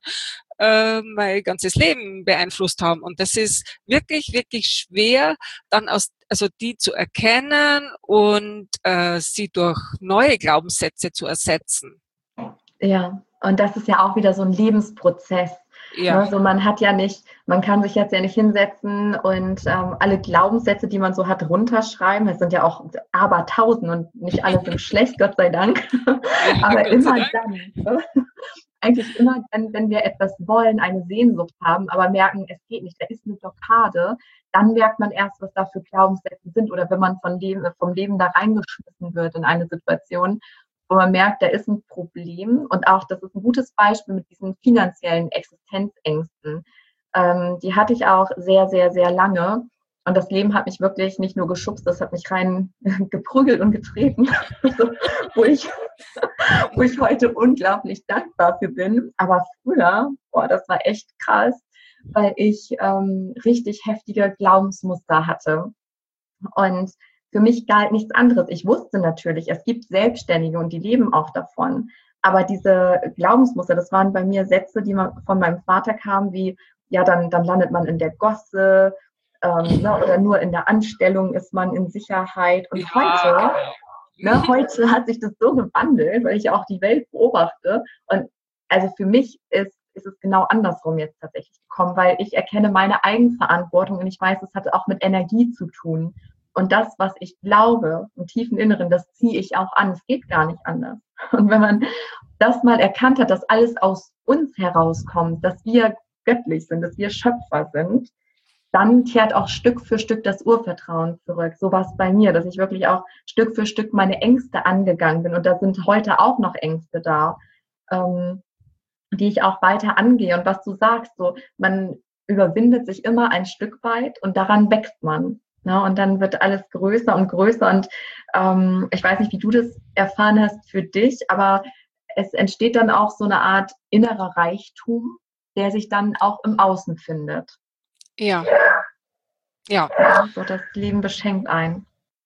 mein ganzes Leben beeinflusst haben. Und das ist wirklich, wirklich schwer, dann also die zu erkennen und sie durch neue Glaubenssätze zu ersetzen. Ja, und das ist ja auch wieder so ein Lebensprozess. Ja. Ne? So, man kann sich jetzt ja nicht hinsetzen und alle Glaubenssätze, die man so hat, runterschreiben. Es sind ja auch Abertausend und nicht alle sind schlecht, Gott sei Dank. Aber immer dann, eigentlich immer dann, wenn wir etwas wollen, eine Sehnsucht haben, aber merken, es geht nicht, da ist eine Blockade, dann merkt man erst, was da für Glaubenssätze sind, oder wenn man vom Leben da reingeschmissen wird in eine Situation, wo man merkt, da ist ein Problem. Und auch, das ist ein gutes Beispiel mit diesen finanziellen Existenzängsten. Die hatte ich auch sehr, sehr, sehr lange. Und das Leben hat mich wirklich nicht nur geschubst, das hat mich rein geprügelt und getreten, wo ich heute unglaublich dankbar für bin. Aber früher, das war echt krass, weil ich richtig heftige Glaubensmuster hatte. Und für mich galt nichts anderes. Ich wusste natürlich, es gibt Selbstständige und die leben auch davon. Aber diese Glaubensmuster, das waren bei mir Sätze, die von meinem Vater kamen, wie, ja, dann landet man in der Gosse, oder nur in der Anstellung ist man in Sicherheit. Und ja, heute hat sich das so gewandelt, weil ich auch die Welt beobachte. Und also für mich ist es genau andersrum jetzt tatsächlich gekommen, weil ich erkenne meine Eigenverantwortung und ich weiß, es hat auch mit Energie zu tun. Und das, was ich glaube, im tiefen Inneren, das ziehe ich auch an. Es geht gar nicht anders. Und wenn man das mal erkannt hat, dass alles aus uns herauskommt, dass wir göttlich sind, dass wir Schöpfer sind, dann kehrt auch Stück für Stück das Urvertrauen zurück. So war es bei mir, dass ich wirklich auch Stück für Stück meine Ängste angegangen bin. Und da sind heute auch noch Ängste da, die ich auch weiter angehe. Und was du sagst, so, man überwindet sich immer ein Stück weit und daran wächst man. Ne? Und dann wird alles größer und größer. Und ich weiß nicht, wie du das erfahren hast für dich, aber es entsteht dann auch so eine Art innerer Reichtum, der sich dann auch im Außen findet. Ja. Ja. So, das Leben beschenkt einen.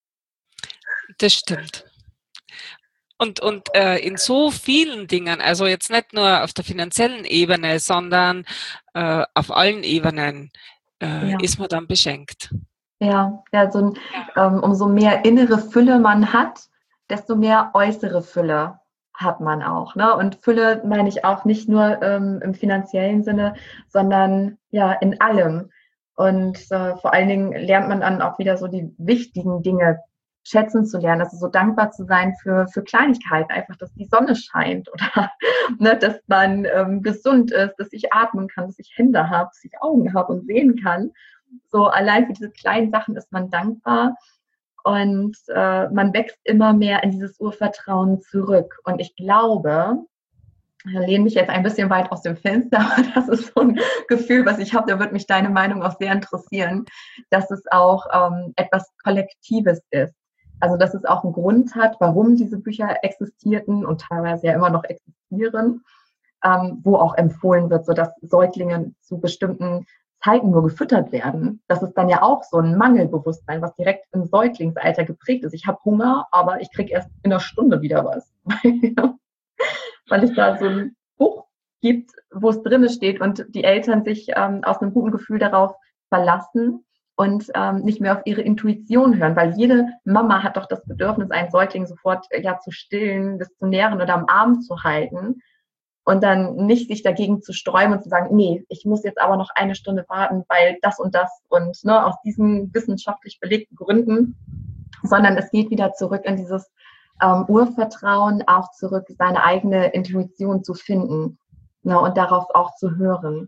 Das stimmt. Und in so vielen Dingen, also jetzt nicht nur auf der finanziellen Ebene, sondern auf allen Ebenen ist man dann beschenkt. Ja, umso mehr innere Fülle man hat, desto mehr äußere Fülle hat man auch. Ne? Und Fülle meine ich auch nicht nur im finanziellen Sinne, sondern ja in allem. Und vor allen Dingen lernt man dann auch wieder so die wichtigen Dinge schätzen zu lernen, also so dankbar zu sein für Kleinigkeiten, einfach, dass die Sonne scheint oder ne, dass man gesund ist, dass ich atmen kann, dass ich Hände habe, dass ich Augen habe und sehen kann. So allein für diese kleinen Sachen ist man dankbar und man wächst immer mehr in dieses Urvertrauen zurück. Und ich glaube, ich lehne mich jetzt ein bisschen weit aus dem Fenster, aber das ist so ein Gefühl, was ich habe, da würde mich deine Meinung auch sehr interessieren, dass es auch etwas Kollektives ist. Also dass es auch einen Grund hat, warum diese Bücher existierten und teilweise ja immer noch existieren, wo auch empfohlen wird, so dass Säuglinge zu bestimmten Zeiten nur gefüttert werden. Das ist dann ja auch so ein Mangelbewusstsein, was direkt im Säuglingsalter geprägt ist. Ich habe Hunger, aber ich kriege erst in einer Stunde wieder was. Weil es da so ein Buch gibt, wo es drin steht und die Eltern sich aus einem guten Gefühl darauf verlassen und nicht mehr auf ihre Intuition hören, weil jede Mama hat doch das Bedürfnis, einen Säugling sofort zu stillen, das zu nähren oder am Arm zu halten und dann nicht sich dagegen zu sträuben und zu sagen, nee, ich muss jetzt aber noch eine Stunde warten, weil das und aus diesen wissenschaftlich belegten Gründen, sondern es geht wieder zurück in dieses Urvertrauen, auch zurück seine eigene Intuition zu finden, und darauf auch zu hören.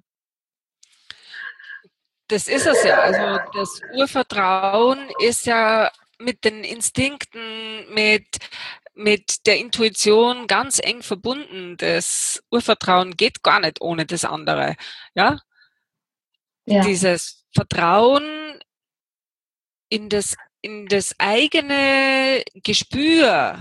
Das ist es ja. Also das Urvertrauen ist ja mit den Instinkten, mit der Intuition ganz eng verbunden. Das Urvertrauen geht gar nicht ohne das andere. Ja? Dieses Vertrauen in das eigene Gespür.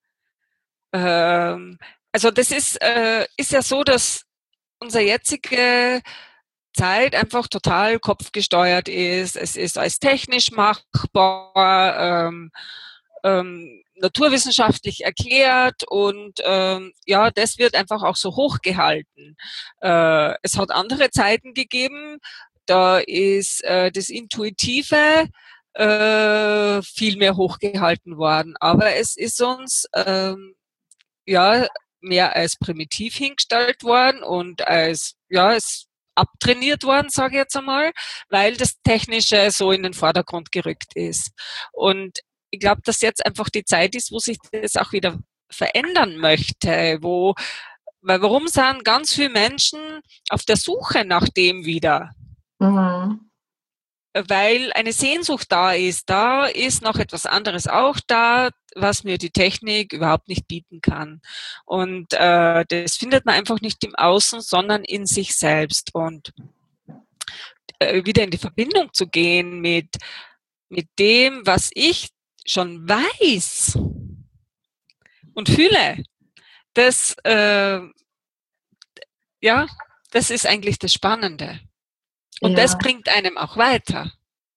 Also das ist ja so, dass unsere jetzige Zeit einfach total kopfgesteuert ist. Es ist alles technisch machbar, naturwissenschaftlich erklärt und das wird einfach auch so hochgehalten. Es hat andere Zeiten gegeben, da ist das Intuitive viel mehr hochgehalten worden, aber es ist uns mehr als primitiv hingestellt worden und als es abtrainiert worden, sage ich jetzt einmal, weil das Technische so in den Vordergrund gerückt ist. Und ich glaube, dass jetzt einfach die Zeit ist, wo sich das auch wieder verändern möchte, weil warum sind ganz viele Menschen auf der Suche nach dem wieder? Mhm. Weil eine Sehnsucht da ist noch etwas anderes auch da, was mir die Technik überhaupt nicht bieten kann. Und das findet man einfach nicht im Außen, sondern in sich selbst. Und wieder in die Verbindung zu gehen mit dem, was ich schon weiß und fühle, das ist eigentlich das Spannende. Und das bringt einem auch weiter.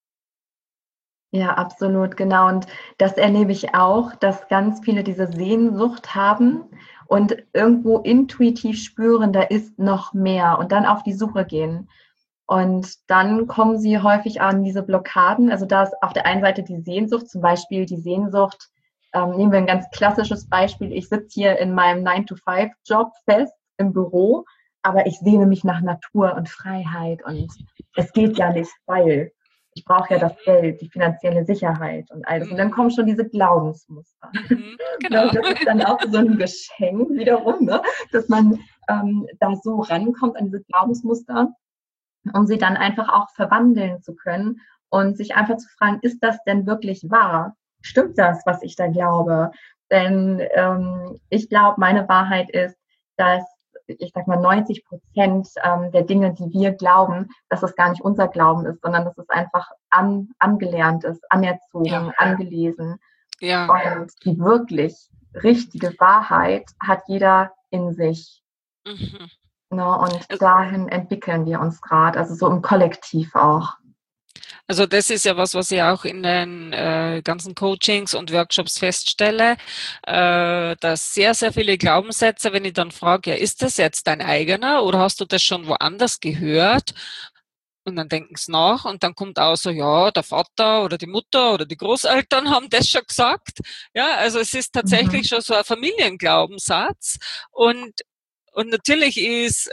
Ja, absolut, genau. Und das erlebe ich auch, dass ganz viele diese Sehnsucht haben und irgendwo intuitiv spüren, da ist noch mehr und dann auf die Suche gehen. Und dann kommen sie häufig an diese Blockaden. Also da ist auf der einen Seite die Sehnsucht, zum Beispiel die Sehnsucht, nehmen wir ein ganz klassisches Beispiel. Ich sitze hier in meinem 9-to-5-Job fest im Büro, aber ich sehne mich nach Natur und Freiheit und es geht ja nicht, weil ich brauche ja das Geld, die finanzielle Sicherheit und all das. Und dann kommen schon diese Glaubensmuster. Genau. Das ist dann auch so ein Geschenk wiederum, dass man da so rankommt an diese Glaubensmuster, um sie dann einfach auch verwandeln zu können und sich einfach zu fragen, ist das denn wirklich wahr? Stimmt das, was ich da glaube? Denn ich glaube, meine Wahrheit ist, dass ich sag mal 90% der Dinge, die wir glauben, dass es gar nicht unser Glauben ist, sondern dass es einfach angelernt ist, anerzogen, angelesen. Ja. Und die wirklich richtige Wahrheit hat jeder in sich. Mhm. Und dahin entwickeln wir uns gerade, also so im Kollektiv auch. Also das ist ja was ich auch in den ganzen Coachings und Workshops feststelle, dass sehr, sehr viele Glaubenssätze, wenn ich dann frage, ja, ist das jetzt dein eigener oder hast du das schon woanders gehört? Und dann denken sie nach und dann kommt auch so, ja, der Vater oder die Mutter oder die Großeltern haben das schon gesagt. Ja, also es ist tatsächlich schon so ein Familienglaubenssatz und natürlich ist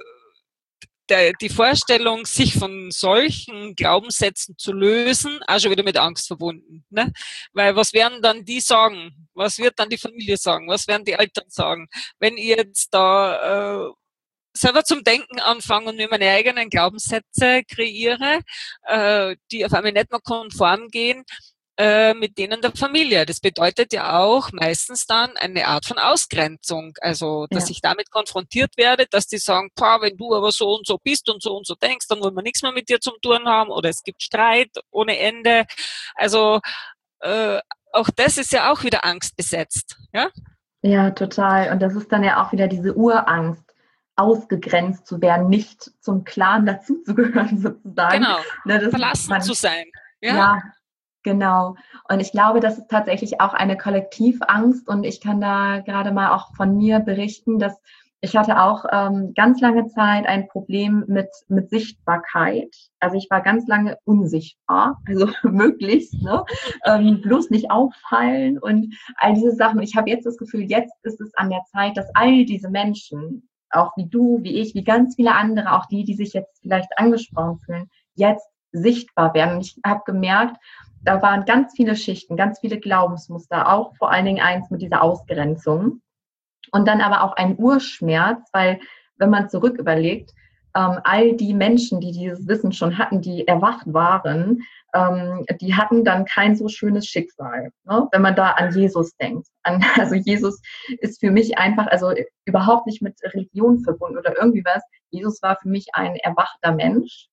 die Vorstellung, sich von solchen Glaubenssätzen zu lösen, auch schon wieder mit Angst verbunden. Ne? Weil was werden dann die sagen? Was wird dann die Familie sagen? Was werden die Eltern sagen? Wenn ich jetzt da selber zum Denken anfange und mir meine eigenen Glaubenssätze kreiere, die auf einmal nicht mehr konform gehen, mit denen der Familie. Das bedeutet ja auch meistens dann eine Art von Ausgrenzung. Also, dass ich damit konfrontiert werde, dass die sagen, wenn du aber so und so bist und so denkst, dann wollen wir nichts mehr mit dir zu tun haben oder es gibt Streit ohne Ende. Also, auch das ist ja auch wieder angstbesetzt. Ja? Ja, total. Und das ist dann ja auch wieder diese Urangst, ausgegrenzt zu werden, nicht zum Clan dazuzugehören sozusagen. Genau, Ne, dass verlassen zu sein. Ja, ja, genau. Und ich glaube, das ist tatsächlich auch eine Kollektivangst. Und ich kann da gerade mal auch von mir berichten, dass ich hatte auch ganz lange Zeit ein Problem mit Sichtbarkeit. Also ich war ganz lange unsichtbar, also möglichst, ne? Bloß nicht auffallen und all diese Sachen. Ich habe jetzt das Gefühl, jetzt ist es an der Zeit, dass all diese Menschen, auch wie du, wie ich, wie ganz viele andere, auch die sich jetzt vielleicht angesprochen fühlen, jetzt sichtbar werden. Und ich habe gemerkt, da waren ganz viele Schichten, ganz viele Glaubensmuster, auch vor allen Dingen eins mit dieser Ausgrenzung. Und dann aber auch ein Urschmerz, weil wenn man zurück überlegt, all die Menschen, die dieses Wissen schon hatten, die erwacht waren, die hatten dann kein so schönes Schicksal, ne? Wenn man da an Jesus denkt. Also Jesus ist für mich einfach, also überhaupt nicht mit Religion verbunden oder irgendwie was. Jesus war für mich ein erwachter Mensch,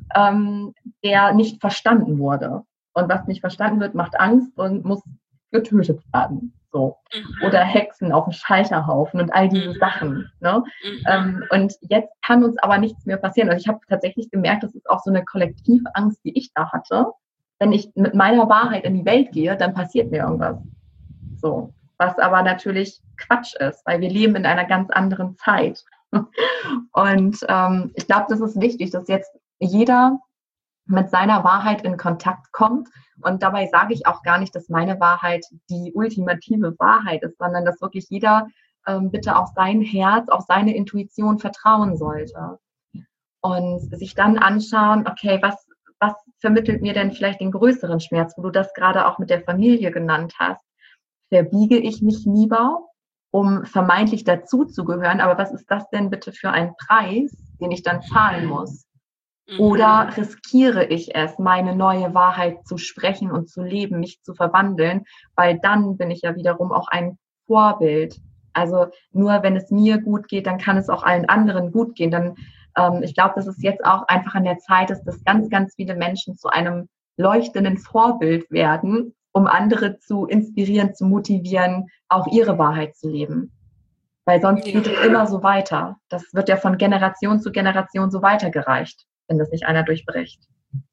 der nicht verstanden wurde. Und was nicht verstanden wird, macht Angst und muss getötet werden. So. Oder Hexen auf dem Scheiterhaufen und all diese Sachen. Ne? Und jetzt kann uns aber nichts mehr passieren. Also ich habe tatsächlich gemerkt, das ist auch so eine Kollektivangst, die ich da hatte. Wenn ich mit meiner Wahrheit in die Welt gehe, dann passiert mir irgendwas. So. Was aber natürlich Quatsch ist, weil wir leben in einer ganz anderen Zeit. Und ich glaube, das ist wichtig, dass jetzt jeder mit seiner Wahrheit in Kontakt kommt. Und dabei sage ich auch gar nicht, dass meine Wahrheit die ultimative Wahrheit ist, sondern dass wirklich jeder bitte auf sein Herz, auf seine Intuition vertrauen sollte. Und sich dann anschauen, okay, was vermittelt mir denn vielleicht den größeren Schmerz, wo du das gerade auch mit der Familie genannt hast. Verbiege ich mich lieber, um vermeintlich dazuzugehören, aber was ist das denn bitte für ein Preis, den ich dann zahlen muss? Oder riskiere ich es, meine neue Wahrheit zu sprechen und zu leben, mich zu verwandeln, weil dann bin ich ja wiederum auch ein Vorbild. Also nur wenn es mir gut geht, dann kann es auch allen anderen gut gehen. Dann, ich glaube, dass es jetzt auch einfach an der Zeit ist, dass ganz, ganz viele Menschen zu einem leuchtenden Vorbild werden, um andere zu inspirieren, zu motivieren, auch ihre Wahrheit zu leben. Weil sonst geht es immer so weiter. Das wird ja von Generation zu Generation so weitergereicht, wenn das nicht einer durchbricht.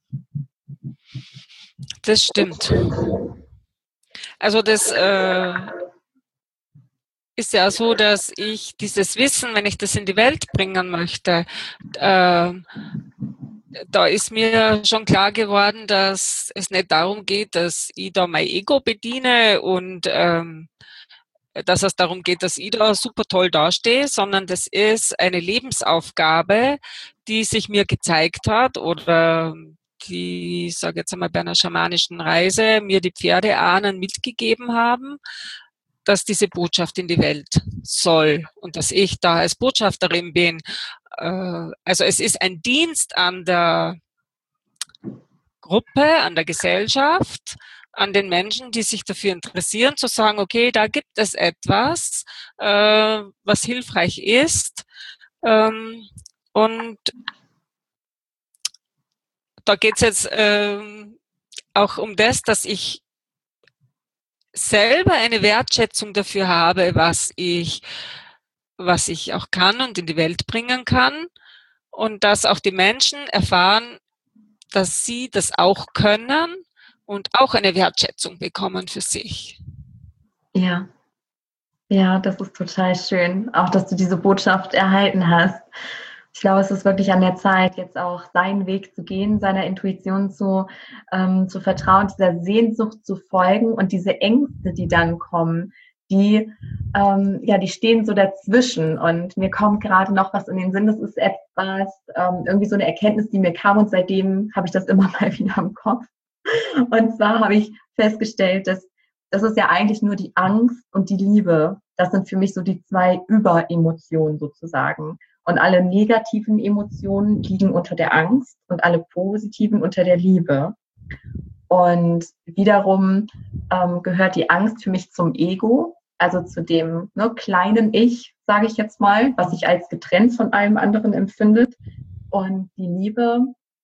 Das stimmt. Also das ist ja so, dass ich dieses Wissen, wenn ich das in die Welt bringen möchte, da ist mir schon klar geworden, dass es nicht darum geht, dass ich da mein Ego bediene und dass es darum geht, dass ich da super toll dastehe, sondern das ist eine Lebensaufgabe, die sich mir gezeigt hat oder die, ich sage jetzt einmal bei einer schamanischen Reise, mir die Pferdeahnen mitgegeben haben, dass diese Botschaft in die Welt soll und dass ich da als Botschafterin bin. Also es ist ein Dienst an der Gruppe, an der Gesellschaft, an den Menschen, die sich dafür interessieren, zu sagen, okay, da gibt es etwas, was hilfreich ist. Und da geht es jetzt auch um das, dass ich selber eine Wertschätzung dafür habe, was ich auch kann und in die Welt bringen kann. Und dass auch die Menschen erfahren, dass sie das auch können und auch eine Wertschätzung bekommen für sich. Ja. Ja, das ist total schön, auch dass du diese Botschaft erhalten hast. Ich glaube, es ist wirklich an der Zeit, jetzt auch seinen Weg zu gehen, seiner Intuition zu vertrauen, dieser Sehnsucht zu folgen und diese Ängste, die dann kommen, die stehen so dazwischen. Und mir kommt gerade noch was in den Sinn. Das ist etwas, irgendwie so eine Erkenntnis, die mir kam und seitdem habe ich das immer mal wieder im Kopf. Und zwar habe ich festgestellt, dass das ist ja eigentlich nur die Angst und die Liebe. Das sind für mich so die zwei Überemotionen sozusagen. Und alle negativen Emotionen liegen unter der Angst und alle positiven unter der Liebe. Und wiederum gehört die Angst für mich zum Ego, also zu dem kleinen Ich, sage ich jetzt mal, was sich als getrennt von allem anderen empfindet. Und die Liebe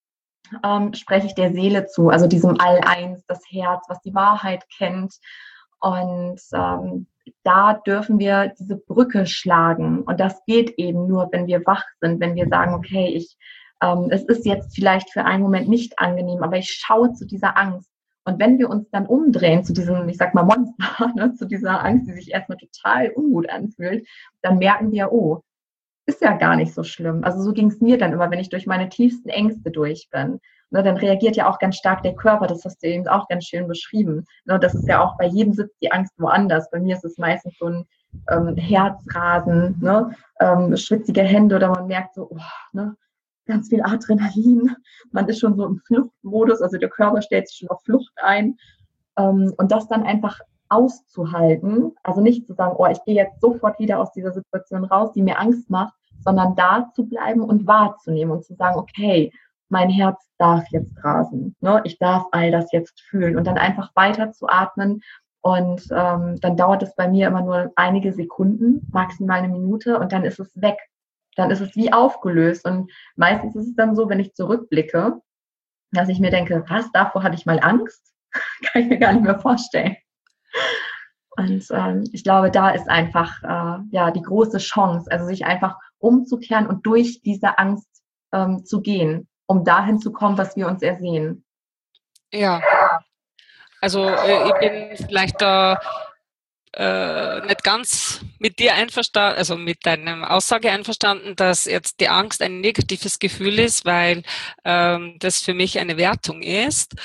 spreche ich der Seele zu, also diesem All-Eins, das Herz, was die Wahrheit kennt. Und da dürfen wir diese Brücke schlagen. Und das geht eben nur, wenn wir wach sind, wenn wir sagen, okay, es ist jetzt vielleicht für einen Moment nicht angenehm, aber ich schaue zu dieser Angst. Und wenn wir uns dann umdrehen zu diesem, ich sag mal, Monster, ne, zu dieser Angst, die sich erstmal total ungut anfühlt, dann merken wir, oh, ist ja gar nicht so schlimm. Also so ging es mir dann immer, wenn ich durch meine tiefsten Ängste durch bin. Ne, dann reagiert ja auch ganz stark der Körper, das hast du eben auch ganz schön beschrieben. Ne, das ist ja auch, bei jedem sitzt die Angst woanders. Bei mir ist es meistens so ein Herzrasen, ne, schwitzige Hände oder man merkt so, oh, ne, ganz viel Adrenalin. Man ist schon so im Fluchtmodus, also der Körper stellt sich schon auf Flucht ein. Und das dann einfach auszuhalten, also nicht zu sagen, oh, ich gehe jetzt sofort wieder aus dieser Situation raus, die mir Angst macht, sondern da zu bleiben und wahrzunehmen und zu sagen, okay, mein Herz darf jetzt rasen, ne? Ich darf all das jetzt fühlen und dann einfach weiter zu atmen und dann dauert es bei mir immer nur einige Sekunden, maximal eine Minute und dann ist es weg. Dann ist es wie aufgelöst und meistens ist es dann so, wenn ich zurückblicke, dass ich mir denke, was, davor hatte ich mal Angst? Kann ich mir gar nicht mehr vorstellen. Und ich glaube, da ist einfach die große Chance, also sich einfach umzukehren und durch diese Angst zu gehen, um dahin zu kommen, was wir uns ersehen. Ja, also ich bin vielleicht da nicht ganz mit dir einverstanden, also mit deiner Aussage einverstanden, dass jetzt die Angst ein negatives Gefühl ist, weil das für mich eine Wertung ist.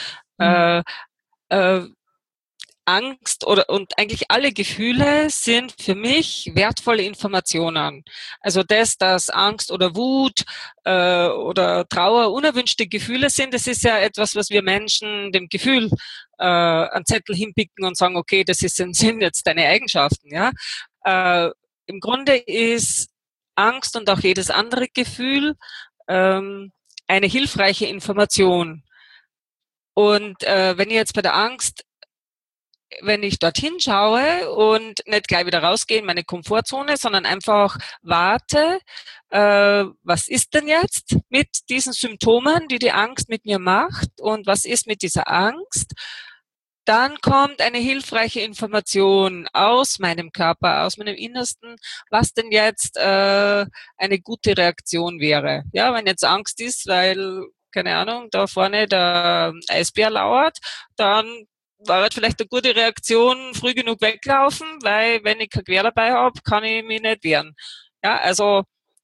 Angst und eigentlich alle Gefühle sind für mich wertvolle Informationen. Also dass Angst oder Wut oder Trauer unerwünschte Gefühle sind, das ist ja etwas, was wir Menschen dem Gefühl einen Zettel hinpicken und sagen, okay, sind jetzt deine Eigenschaften. Ja, im Grunde ist Angst und auch jedes andere Gefühl eine hilfreiche Information. Und wenn ich jetzt bei der Angst, wenn ich dorthin schaue und nicht gleich wieder rausgehe in meine Komfortzone, sondern einfach warte, was ist denn jetzt mit diesen Symptomen, die die Angst mit mir macht und was ist mit dieser Angst, dann kommt eine hilfreiche Information aus meinem Körper, aus meinem Innersten, was denn jetzt eine gute Reaktion wäre. Ja, wenn jetzt Angst ist, weil, keine Ahnung, da vorne der Eisbär lauert, dann war halt vielleicht eine gute Reaktion, früh genug weglaufen, weil wenn ich kein Gewehr dabei habe, kann ich mich nicht wehren. Ja, also,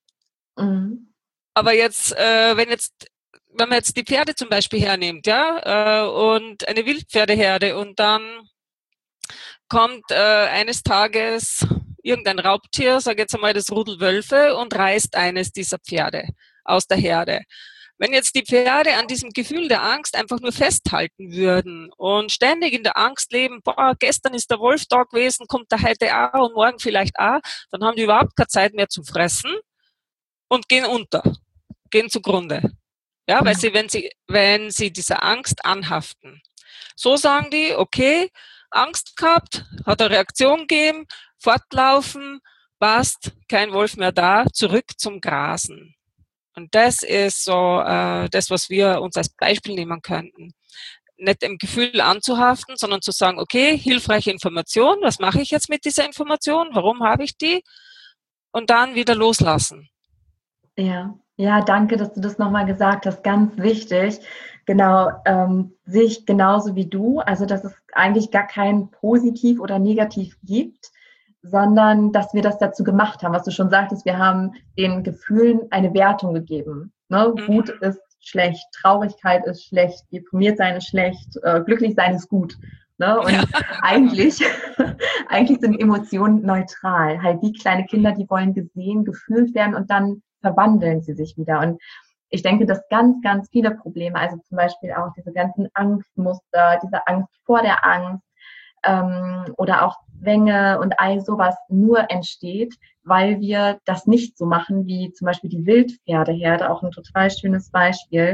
aber jetzt, wenn man jetzt die Pferde zum Beispiel hernimmt, ja, und eine Wildpferdeherde und dann kommt eines Tages irgendein Raubtier, sage jetzt einmal das Rudel Wölfe, und reißt eines dieser Pferde aus der Herde. Wenn jetzt die Pferde an diesem Gefühl der Angst einfach nur festhalten würden und ständig in der Angst leben, boah, gestern ist der Wolf da gewesen, kommt der heute auch und morgen vielleicht auch, dann haben die überhaupt keine Zeit mehr zum Fressen und gehen unter, gehen zugrunde. Ja, weil wenn sie dieser Angst anhaften. So sagen die, okay, Angst gehabt, hat eine Reaktion gegeben, fortlaufen, passt, kein Wolf mehr da, zurück zum Grasen. Und das ist so das, was wir uns als Beispiel nehmen könnten. Nicht im Gefühl anzuhaften, sondern zu sagen, okay, hilfreiche Information, was mache ich jetzt mit dieser Information, warum habe ich die? Und dann wieder loslassen. Ja, danke, dass du das nochmal gesagt hast, ganz wichtig. Genau, sehe ich genauso wie du, also dass es eigentlich gar kein Positiv oder Negativ gibt, sondern dass wir das dazu gemacht haben, was du schon sagtest, wir haben den Gefühlen eine Wertung gegeben. Ne? Wut ist schlecht, Traurigkeit ist schlecht, deprimiert sein ist schlecht, glücklich sein ist gut. Ne? Und eigentlich sind Emotionen neutral. Halt wie kleine Kinder, die wollen gesehen, gefühlt werden und dann verwandeln sie sich wieder. Und ich denke, dass ganz, ganz viele Probleme, also zum Beispiel auch diese ganzen Angstmuster, diese Angst vor der Angst, oder auch Zwänge und all sowas nur entsteht, weil wir das nicht so machen wie zum Beispiel die Wildpferdeherde, auch ein total schönes Beispiel.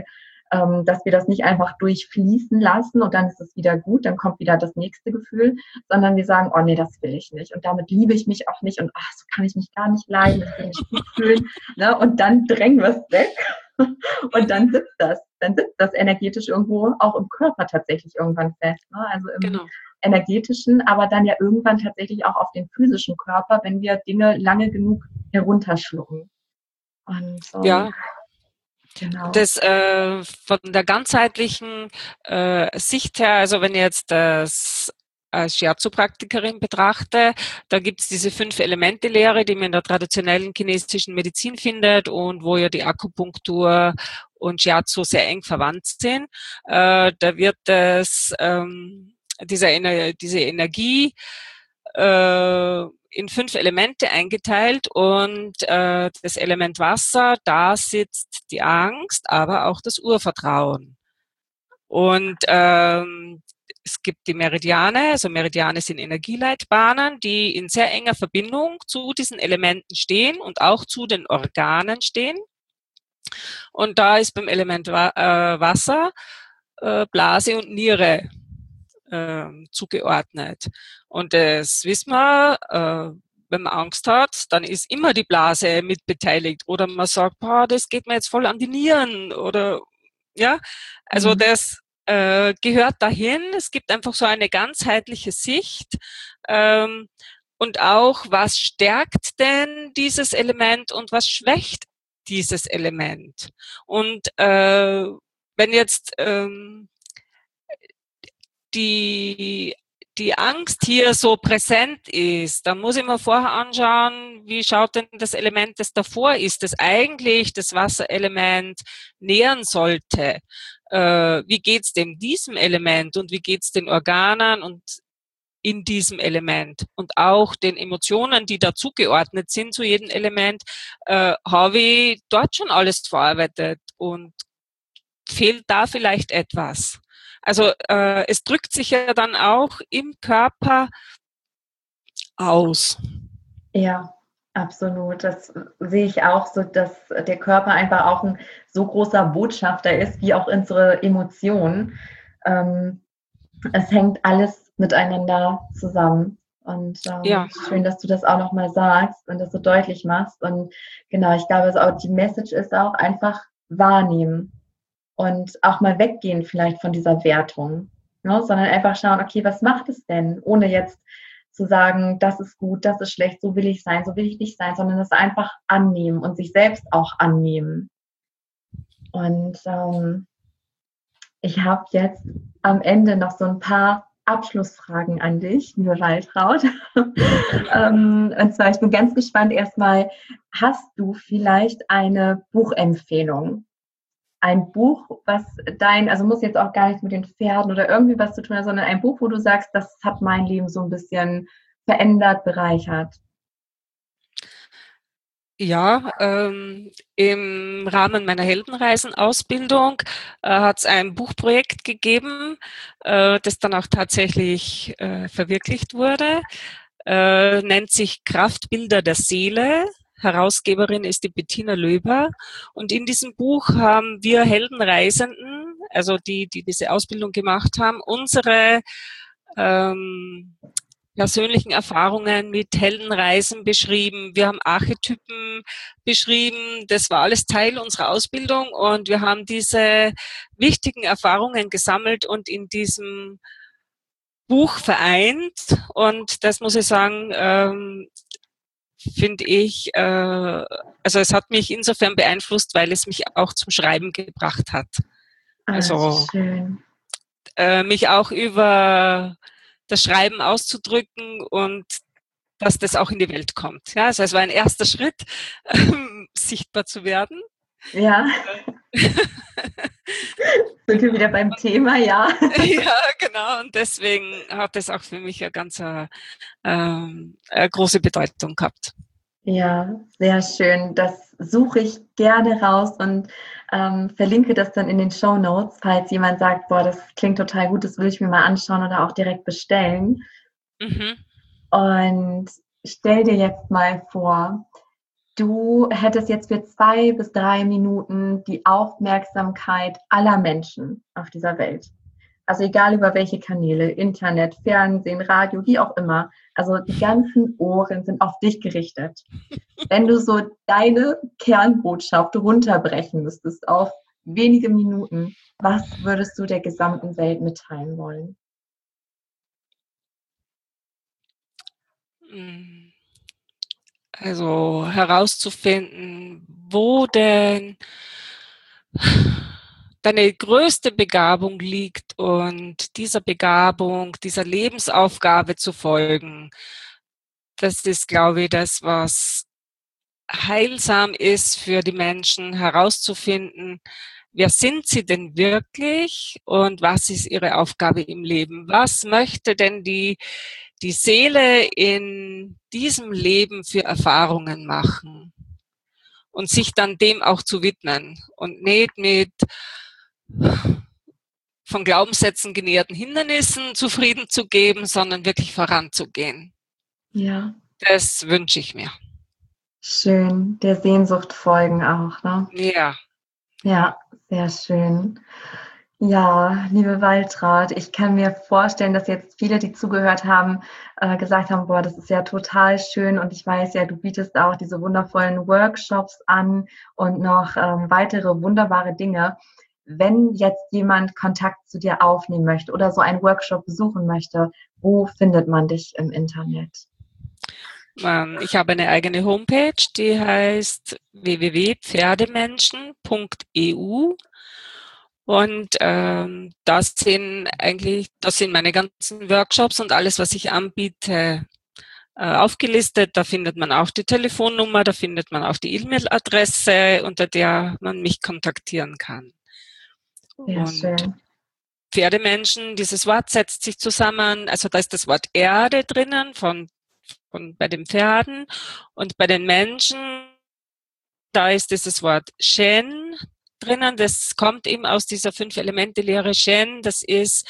dass wir das nicht einfach durchfließen lassen und dann ist es wieder gut, dann kommt wieder das nächste Gefühl, sondern wir sagen, oh nee, das will ich nicht und damit liebe ich mich auch nicht und ach, so kann ich mich gar nicht leiden, ich will mich gut fühlen, ne? Und dann drängen wir es weg und dann sitzt das energetisch irgendwo auch im Körper tatsächlich irgendwann fest, ne? Also im energetischen, aber dann ja irgendwann tatsächlich auch auf den physischen Körper, wenn wir Dinge lange genug herunterschlucken. Und ja, genau. das von der ganzheitlichen Sicht her, also wenn ich jetzt das als Shiatsu-Praktikerin betrachte, da gibt es diese 5-Elemente-Lehre, die man in der traditionellen chinesischen Medizin findet und wo ja die Akupunktur und Shiatsu sehr eng verwandt sind. Da wird diese Energie in 5 Elemente eingeteilt und das Element Wasser, da sitzt die Angst, aber auch das Urvertrauen. Und es gibt die Meridiane, also Meridiane sind Energieleitbahnen, die in sehr enger Verbindung zu diesen Elementen stehen und auch zu den Organen stehen. Und da ist beim Element Wasser Blase und Niere zugeordnet. Und das wissen wir, wenn man Angst hat, dann ist immer die Blase mitbeteiligt. Oder man sagt, boah, das geht mir jetzt voll an die Nieren. Oder ja, also das gehört dahin. Es gibt einfach so eine ganzheitliche Sicht. Und auch, was stärkt denn dieses Element und was schwächt dieses Element? Und wenn jetzt die Angst hier so präsent ist, dann muss ich mir vorher anschauen, wie schaut denn das Element, das davor ist, das eigentlich das Wasserelement nähern sollte. Wie geht's dem diesem Element und wie geht's den Organen und in diesem Element und auch den Emotionen, die dazugeordnet sind zu jedem Element, habe ich dort schon alles verarbeitet und fehlt da vielleicht etwas. Also es drückt sich ja dann auch im Körper aus. Ja, absolut. Das sehe ich auch so, dass der Körper einfach auch ein so großer Botschafter ist, wie auch unsere Emotionen. Es hängt alles miteinander zusammen. Und Ja. schön, dass du das auch nochmal sagst und das so deutlich machst. Und genau, ich glaube, auch die Message ist auch einfach wahrnehmen und auch mal weggehen vielleicht von dieser Wertung, ne? Sondern einfach schauen, okay, was macht es denn, ohne jetzt zu sagen, das ist gut, das ist schlecht, so will ich sein, so will ich nicht sein, sondern das einfach annehmen und sich selbst auch annehmen. Und ich habe jetzt am Ende noch so ein paar Abschlussfragen an dich, liebe Waltraud. Und zwar, ich bin ganz gespannt erstmal, hast du vielleicht eine Buchempfehlung? Ein Buch, was also muss jetzt auch gar nichts mit den Pferden oder irgendwie was zu tun haben, sondern ein Buch, wo du sagst, das hat mein Leben so ein bisschen verändert, bereichert. Ja, im Rahmen meiner Heldenreisen-Ausbildung hat es ein Buchprojekt gegeben, das dann auch tatsächlich verwirklicht wurde. Nennt sich Kraftbilder der Seele. Herausgeberin ist die Bettina Löber. Und in diesem Buch haben wir Heldenreisenden, also die diese Ausbildung gemacht haben, unsere persönlichen Erfahrungen mit Heldenreisen beschrieben. Wir haben Archetypen beschrieben. Das war alles Teil unserer Ausbildung und wir haben diese wichtigen Erfahrungen gesammelt und in diesem Buch vereint. Und das muss ich sagen, finde ich, also es hat mich insofern beeinflusst, weil es mich auch zum Schreiben gebracht hat. Also schön. Mich auch über das Schreiben auszudrücken und dass das auch in die Welt kommt. Ja, also es war ein erster Schritt, sichtbar zu werden. Ja. Sind wir wieder beim Thema, ja. Ja, genau. Und deswegen hat es auch für mich eine ganz große Bedeutung gehabt. Ja, sehr schön. Das suche ich gerne raus und verlinke das dann in den Shownotes, falls jemand sagt, boah, das klingt total gut, das will ich mir mal anschauen oder auch direkt bestellen. Und stell dir jetzt mal vor, du hättest jetzt für 2 bis 3 Minuten die Aufmerksamkeit aller Menschen auf dieser Welt. Also egal über welche Kanäle, Internet, Fernsehen, Radio, wie auch immer. Also die ganzen Ohren sind auf dich gerichtet. Wenn du so deine Kernbotschaft runterbrechen müsstest auf wenige Minuten, was würdest du der gesamten Welt mitteilen wollen? Also herauszufinden, wo denn deine größte Begabung liegt und dieser Begabung, dieser Lebensaufgabe zu folgen. Das ist, glaube ich, das, was heilsam ist für die Menschen, herauszufinden, wer sind sie denn wirklich und was ist ihre Aufgabe im Leben? Was möchte denn die Seele in diesem Leben für Erfahrungen machen? Und sich dann dem auch zu widmen und nicht mit von Glaubenssätzen genährten Hindernissen zufrieden zu geben, sondern wirklich voranzugehen. Ja. Das wünsche ich mir. Schön, der Sehnsucht folgen auch, ne? Ja. Ja, sehr schön. Ja, liebe Waltraud, ich kann mir vorstellen, dass jetzt viele, die zugehört haben, gesagt haben, boah, das ist ja total schön und ich weiß ja, du bietest auch diese wundervollen Workshops an und noch weitere wunderbare Dinge. Wenn jetzt jemand Kontakt zu dir aufnehmen möchte oder so einen Workshop besuchen möchte, wo findet man dich im Internet? Ich habe eine eigene Homepage, die heißt www.pferdemenschen.eu und das sind meine ganzen Workshops und alles, was ich anbiete, aufgelistet. Da findet man auch die Telefonnummer, da findet man auch die E-Mail-Adresse, unter der man mich kontaktieren kann. Sehr schön. Pferdemenschen, dieses Wort setzt sich zusammen, also da ist das Wort Erde drinnen von bei den Pferden und bei den Menschen, da ist dieses Wort Shen drinnen, das kommt eben aus dieser 5-Elemente-Lehre. Shen, das ist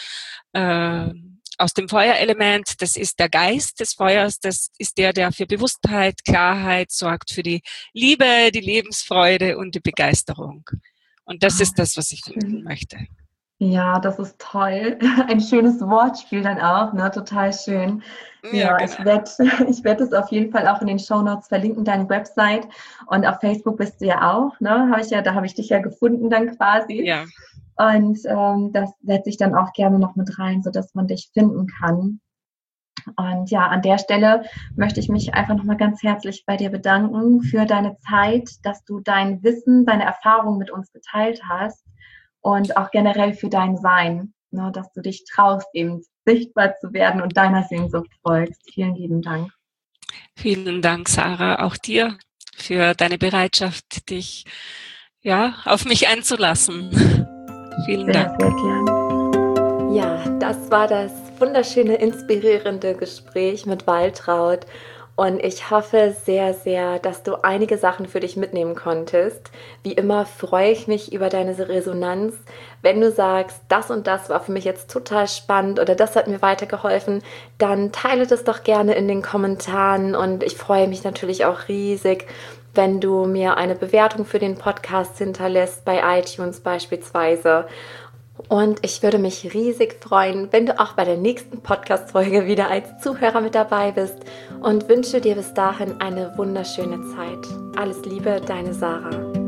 aus dem Feuerelement, das ist der Geist des Feuers, das ist der für Bewusstheit, Klarheit sorgt, für die Liebe, die Lebensfreude und die Begeisterung. Und das ist das, was ich vermitteln möchte. Ja, das ist toll. Ein schönes Wortspiel dann auch, ne? Total schön. Ja, genau. Ich werd es auf jeden Fall auch in den Shownotes verlinken, deine Website. Und auf Facebook bist du ja auch, ne? Da habe ich dich ja gefunden dann quasi. Ja. Und das setze ich dann auch gerne noch mit rein, sodass man dich finden kann. Und ja, an der Stelle möchte ich mich einfach nochmal ganz herzlich bei dir bedanken für deine Zeit, dass du dein Wissen, deine Erfahrungen mit uns geteilt hast. Und auch generell für dein Sein, ne, dass du dich traust, eben sichtbar zu werden und deiner Sehnsucht folgst. Vielen lieben Dank. Vielen Dank, Sarah, auch dir für deine Bereitschaft, dich auf mich einzulassen. Vielen Dank. Sehr, sehr gern. Ja, das war das wunderschöne, inspirierende Gespräch mit Waltraud. Und ich hoffe sehr, sehr, dass du einige Sachen für dich mitnehmen konntest. Wie immer freue ich mich über deine Resonanz. Wenn du sagst, das und das war für mich jetzt total spannend oder das hat mir weitergeholfen, dann teile das doch gerne in den Kommentaren. Und ich freue mich natürlich auch riesig, wenn du mir eine Bewertung für den Podcast hinterlässt, bei iTunes beispielsweise. Und ich würde mich riesig freuen, wenn du auch bei der nächsten Podcast-Folge wieder als Zuhörer mit dabei bist und wünsche dir bis dahin eine wunderschöne Zeit. Alles Liebe, deine Sarah.